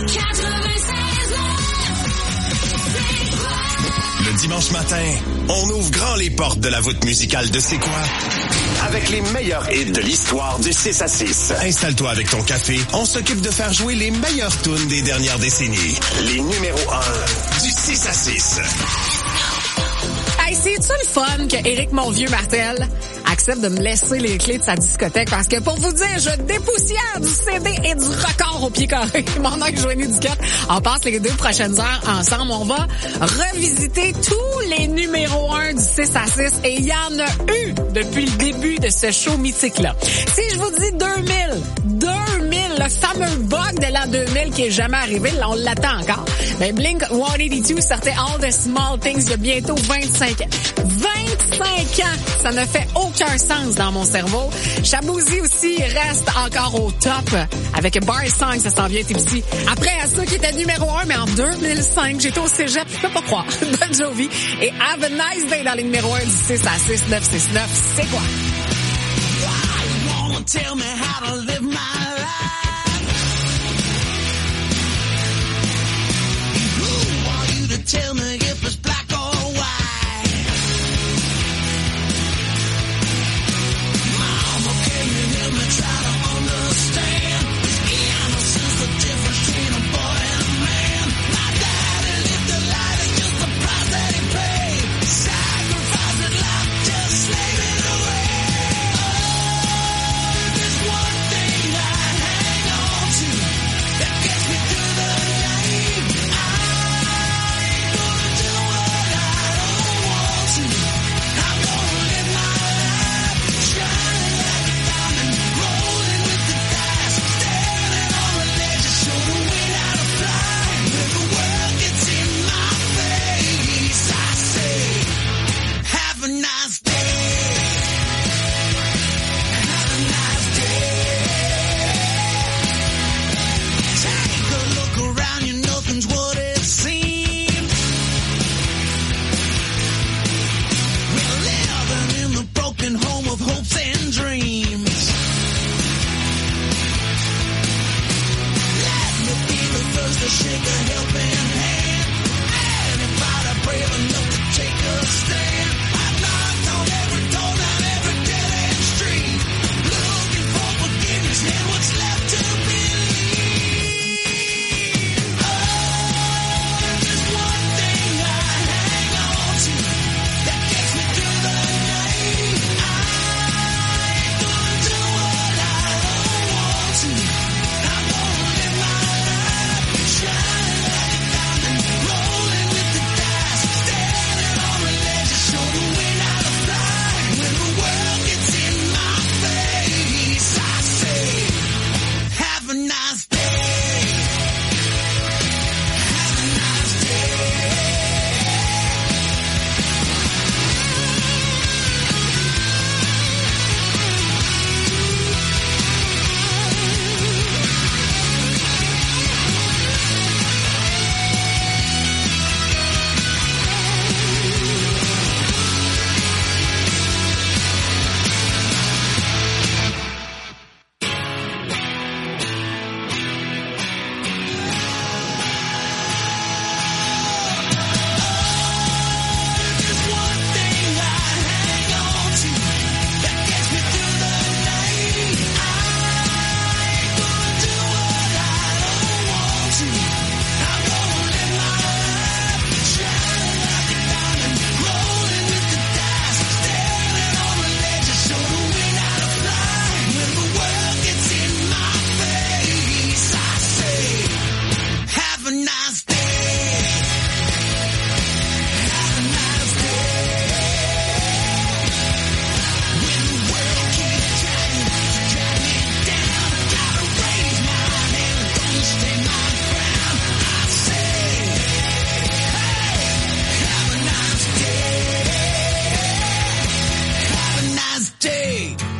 [SPEAKER 19] Le dimanche matin, on ouvre grand les portes de la voûte musicale de C'est quoi?
[SPEAKER 6] Avec les meilleurs hits de l'histoire du 6 à 6.
[SPEAKER 19] Installe-toi avec ton café. On s'occupe de faire jouer les meilleures tunes des dernières décennies.
[SPEAKER 6] Les numéros 1
[SPEAKER 19] du 6 à 6.
[SPEAKER 1] Hey, c'est-tu le fun que Éric Monvieux-Martel accepte de me laisser les clés de sa discothèque? Parce que pour vous dire, je dépoussière du CD et du record au pied carré. Mon oncle Joanie Duquette, on passe les 2 prochaines heures ensemble. On va revisiter tous les numéros 1 du 6 à 6 et il y en a eu depuis le début de ce show mythique-là. Si je vous dis 2000, le fameux bug de l'an 2000 qui est jamais arrivé, là, on l'attend encore. Ben, Blink-182 sortait All the Small Things il y a bientôt 25 ans. 25 ans! Ça ne fait aucun sens dans mon cerveau. Shaboozy aussi reste encore au top avec Bar Song, ça s'en vient ici. Après, à ça qui était numéro 1, mais en 2005, j'étais au cégep, je peux pas croire. Bon Jovi et Have a Nice Day dans les numéros 1 du 6 à 6, 969, c'est quoi?
[SPEAKER 24] Tell me how to live my life. Who are you to tell me if it's black or white? Mama, can you help me try to understand? Innocence, the difference between a boy and a man. My daddy lived a life, it's just the price that he paid. Sacrificed his life, just slave it away. That gets me through the night. I ain't gonna of hopes and dreams. Let me be the first to shake a helping hand. Anybody brave enough to take a stand? I've knocked on every door down every dead end street, looking for forgiveness and what's left to believe. Oh, there's one thing I hang on to that gets me through the night. I ain't gonna do what I don't want to. I'm gonna live my life, shining like a diamond, rolling with the dice, standing on the ledge to show the wind how to fly. When the world gets in my face, I say, have a nice day. Have a nice day. There's one thing I hang on to that gets me through the night. I ain't gonna do what I don't want to. I'm gonna live my life, shining like a diamond, rolling with the dice, standing on the ledge to show the wind how to fly. When the world gets in my face, I say, have a nice day. Have a nice day. When the world keeps trying to drag me down, I gotta raise my hand and gonna stand my ground. I say, hey, have a nice day. Have a nice day.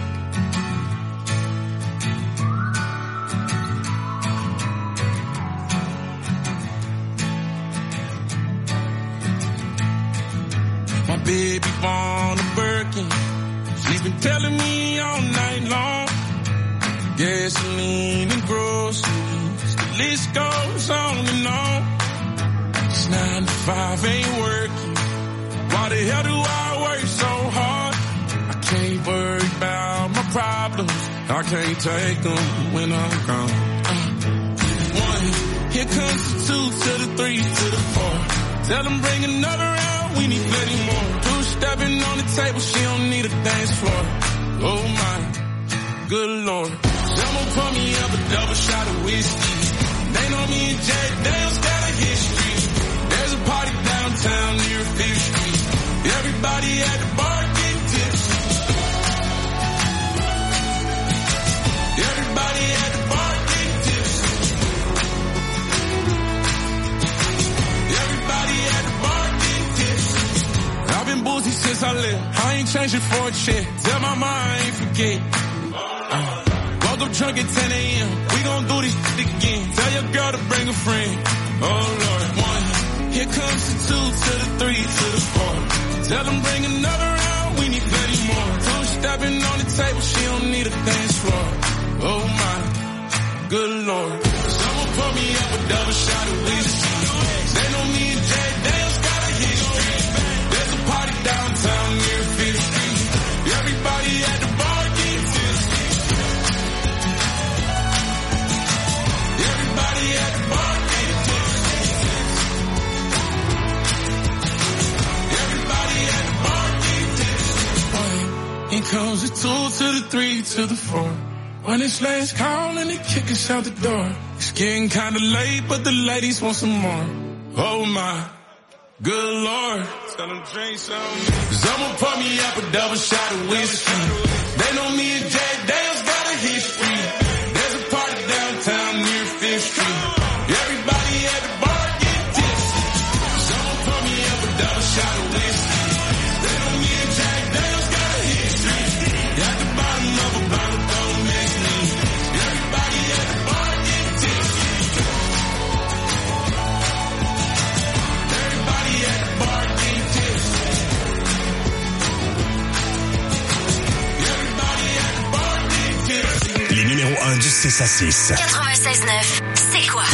[SPEAKER 3] My baby born a Birkin. She's been telling me all night long. Gasoline and groceries, the list goes on and on. It's 9 to 5 ain't working. Why the hell do I work so hard? I can't worry about my problems. I can't take them when I'm gone. 1, here comes the 2 to the 3 to the 4. Tell them bring another round, we need plenty more. 2 stepping on the table, she don't need a dance floor. Oh my, good lord. Someone pour me up a double shot of whiskey. They know me and Jack Daniels got a history. There's a party downtown near 5th Street. Everybody at the bar getting tipsy. Everybody at the bar getting tipsy. Everybody at the bar getting tipsy. I've been boozy since I left. I ain't changing for a check. Tell my mom I ain't forget. Woke up drunk at 10 a.m. We gon' do this shit again. Tell your girl to bring a friend. Oh Lord. 1, here comes the 2 to the 3 to the 4. Tell them bring another round, we need plenty more. 2 stepping on the table, she don't need a dance floor. Oh my, good lord. Someone pour me up a double shot of whiskey. They know me and Jack Daniels got a history. There's a party downtown near 5th Street. Everybody at the bar getting tipsy. Everybody at the bar getting tipsy. Everybody at the bar getting tipsy. 1, here comes the 2 to the 3 to the 4. When it's last call and they kick us out the door. It's getting kinda late, but the ladies want some more. Oh my, good lord. Tell them drink some. Someone pour me up a double shot of whiskey. They know me and Jack Daniels got a history. There's a party downtown near 5th Street. Everybody at the bar getting tipsy. Someone pour me up a double shot of whiskey. They know me and Jack Daniels got a history. At the bottom of a bottle, don't mess me. Everybody at the bar getting tipsy. Everybody at the bar getting tipsy.
[SPEAKER 19] 1 du 6 à 6.
[SPEAKER 4] 96.9, c'est quoi?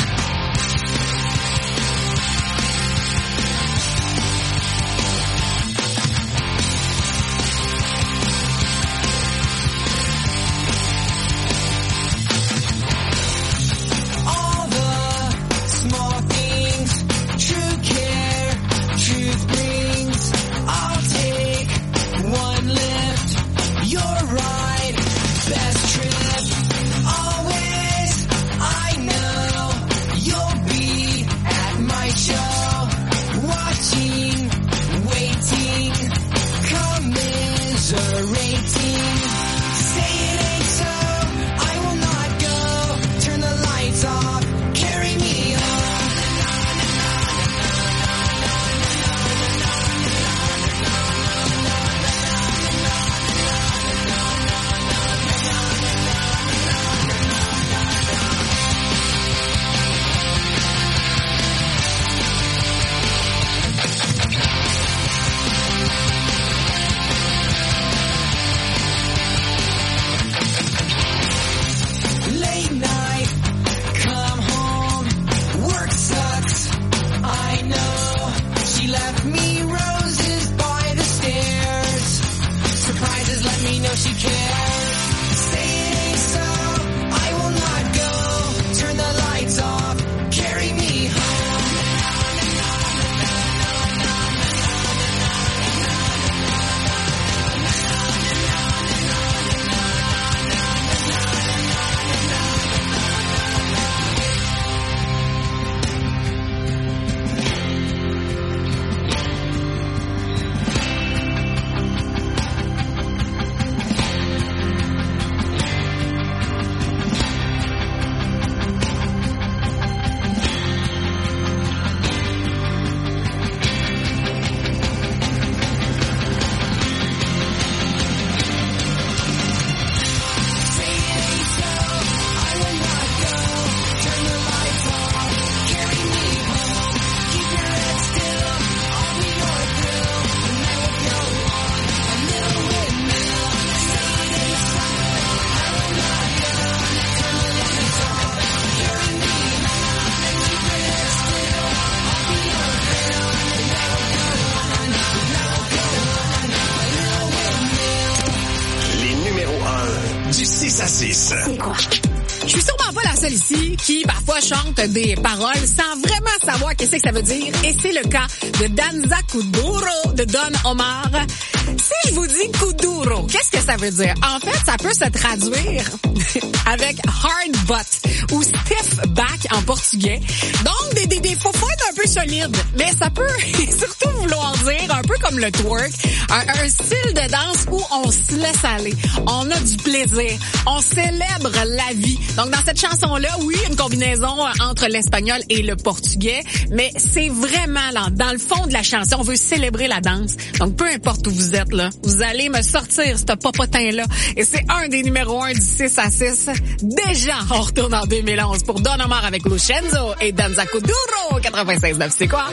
[SPEAKER 1] C'est quoi? Je suis sûrement pas la seule ici qui parfois chante des paroles sans vraiment savoir qu'est-ce que ça veut dire. Et c'est le cas de Danza Kuduro de Don Omar. Si je vous dis Kuduro, qu'est-ce que ça veut dire? En fait, ça peut se traduire avec hard butt ou stiff back en portugais. Donc, des faux-fouettes un peu solides. Mais ça peut surtout vouloir dire, un peu comme le twerk, un style de danse où on se laisse aller. On a du plaisir. On célèbre la vie. Donc, dans cette chanson-là, oui, une combinaison entre l'espagnol et le portugais, mais c'est vraiment là, dans le fond de la chanson, on veut célébrer la danse. Donc, peu importe où vous êtes, là, vous allez me sortir ce popotin-là. Et c'est un des numéros 1 du 6 à 6. Déjà, on retourne en 2011 pour Don Omar avec Lucenzo et Danza Kuduro, 96.9, c'est quoi?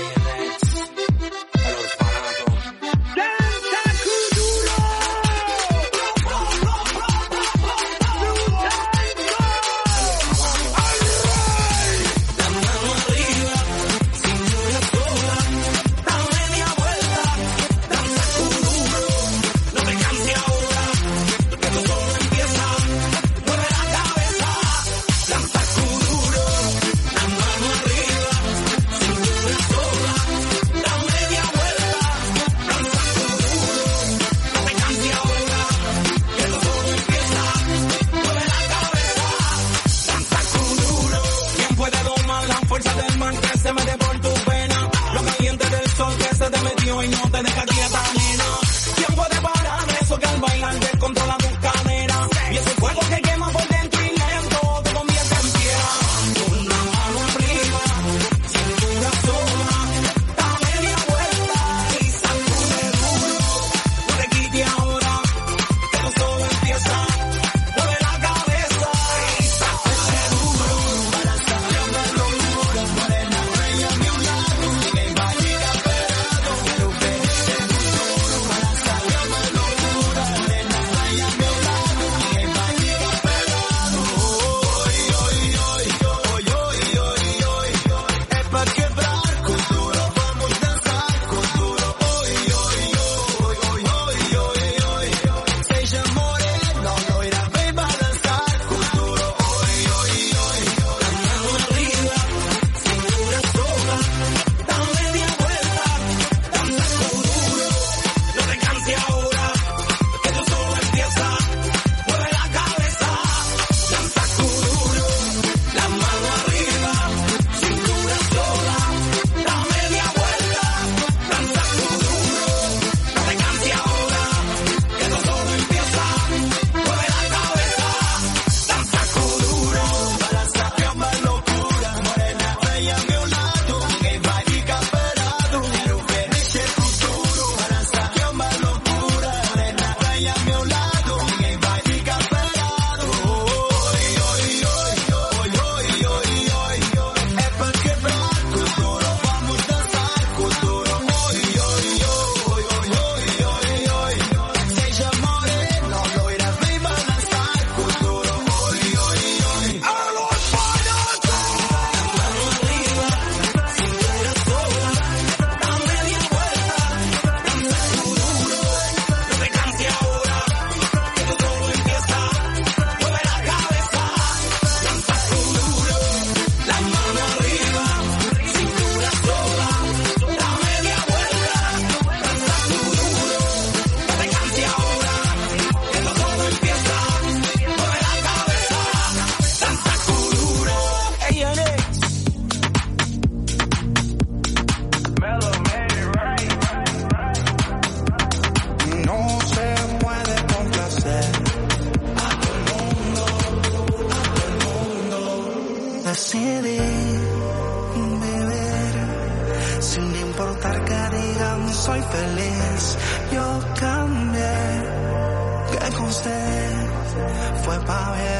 [SPEAKER 24] feliz. Yo cambié, que con usted fue pa' bien.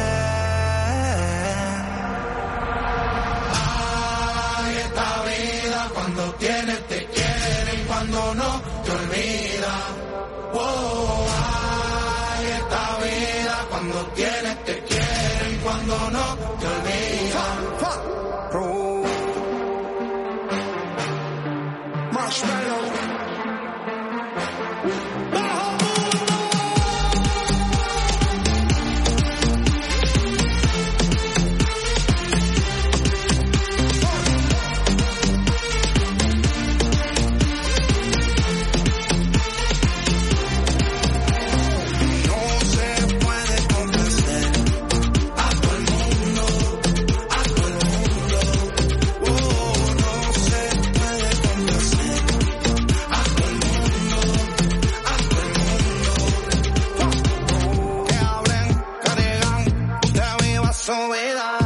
[SPEAKER 24] Ay, esta vida cuando tienes te quiere y cuando no te olvida. Oh, ay, esta vida cuando tienes te quiere y cuando no te olvida. Marshmallow. Soledad.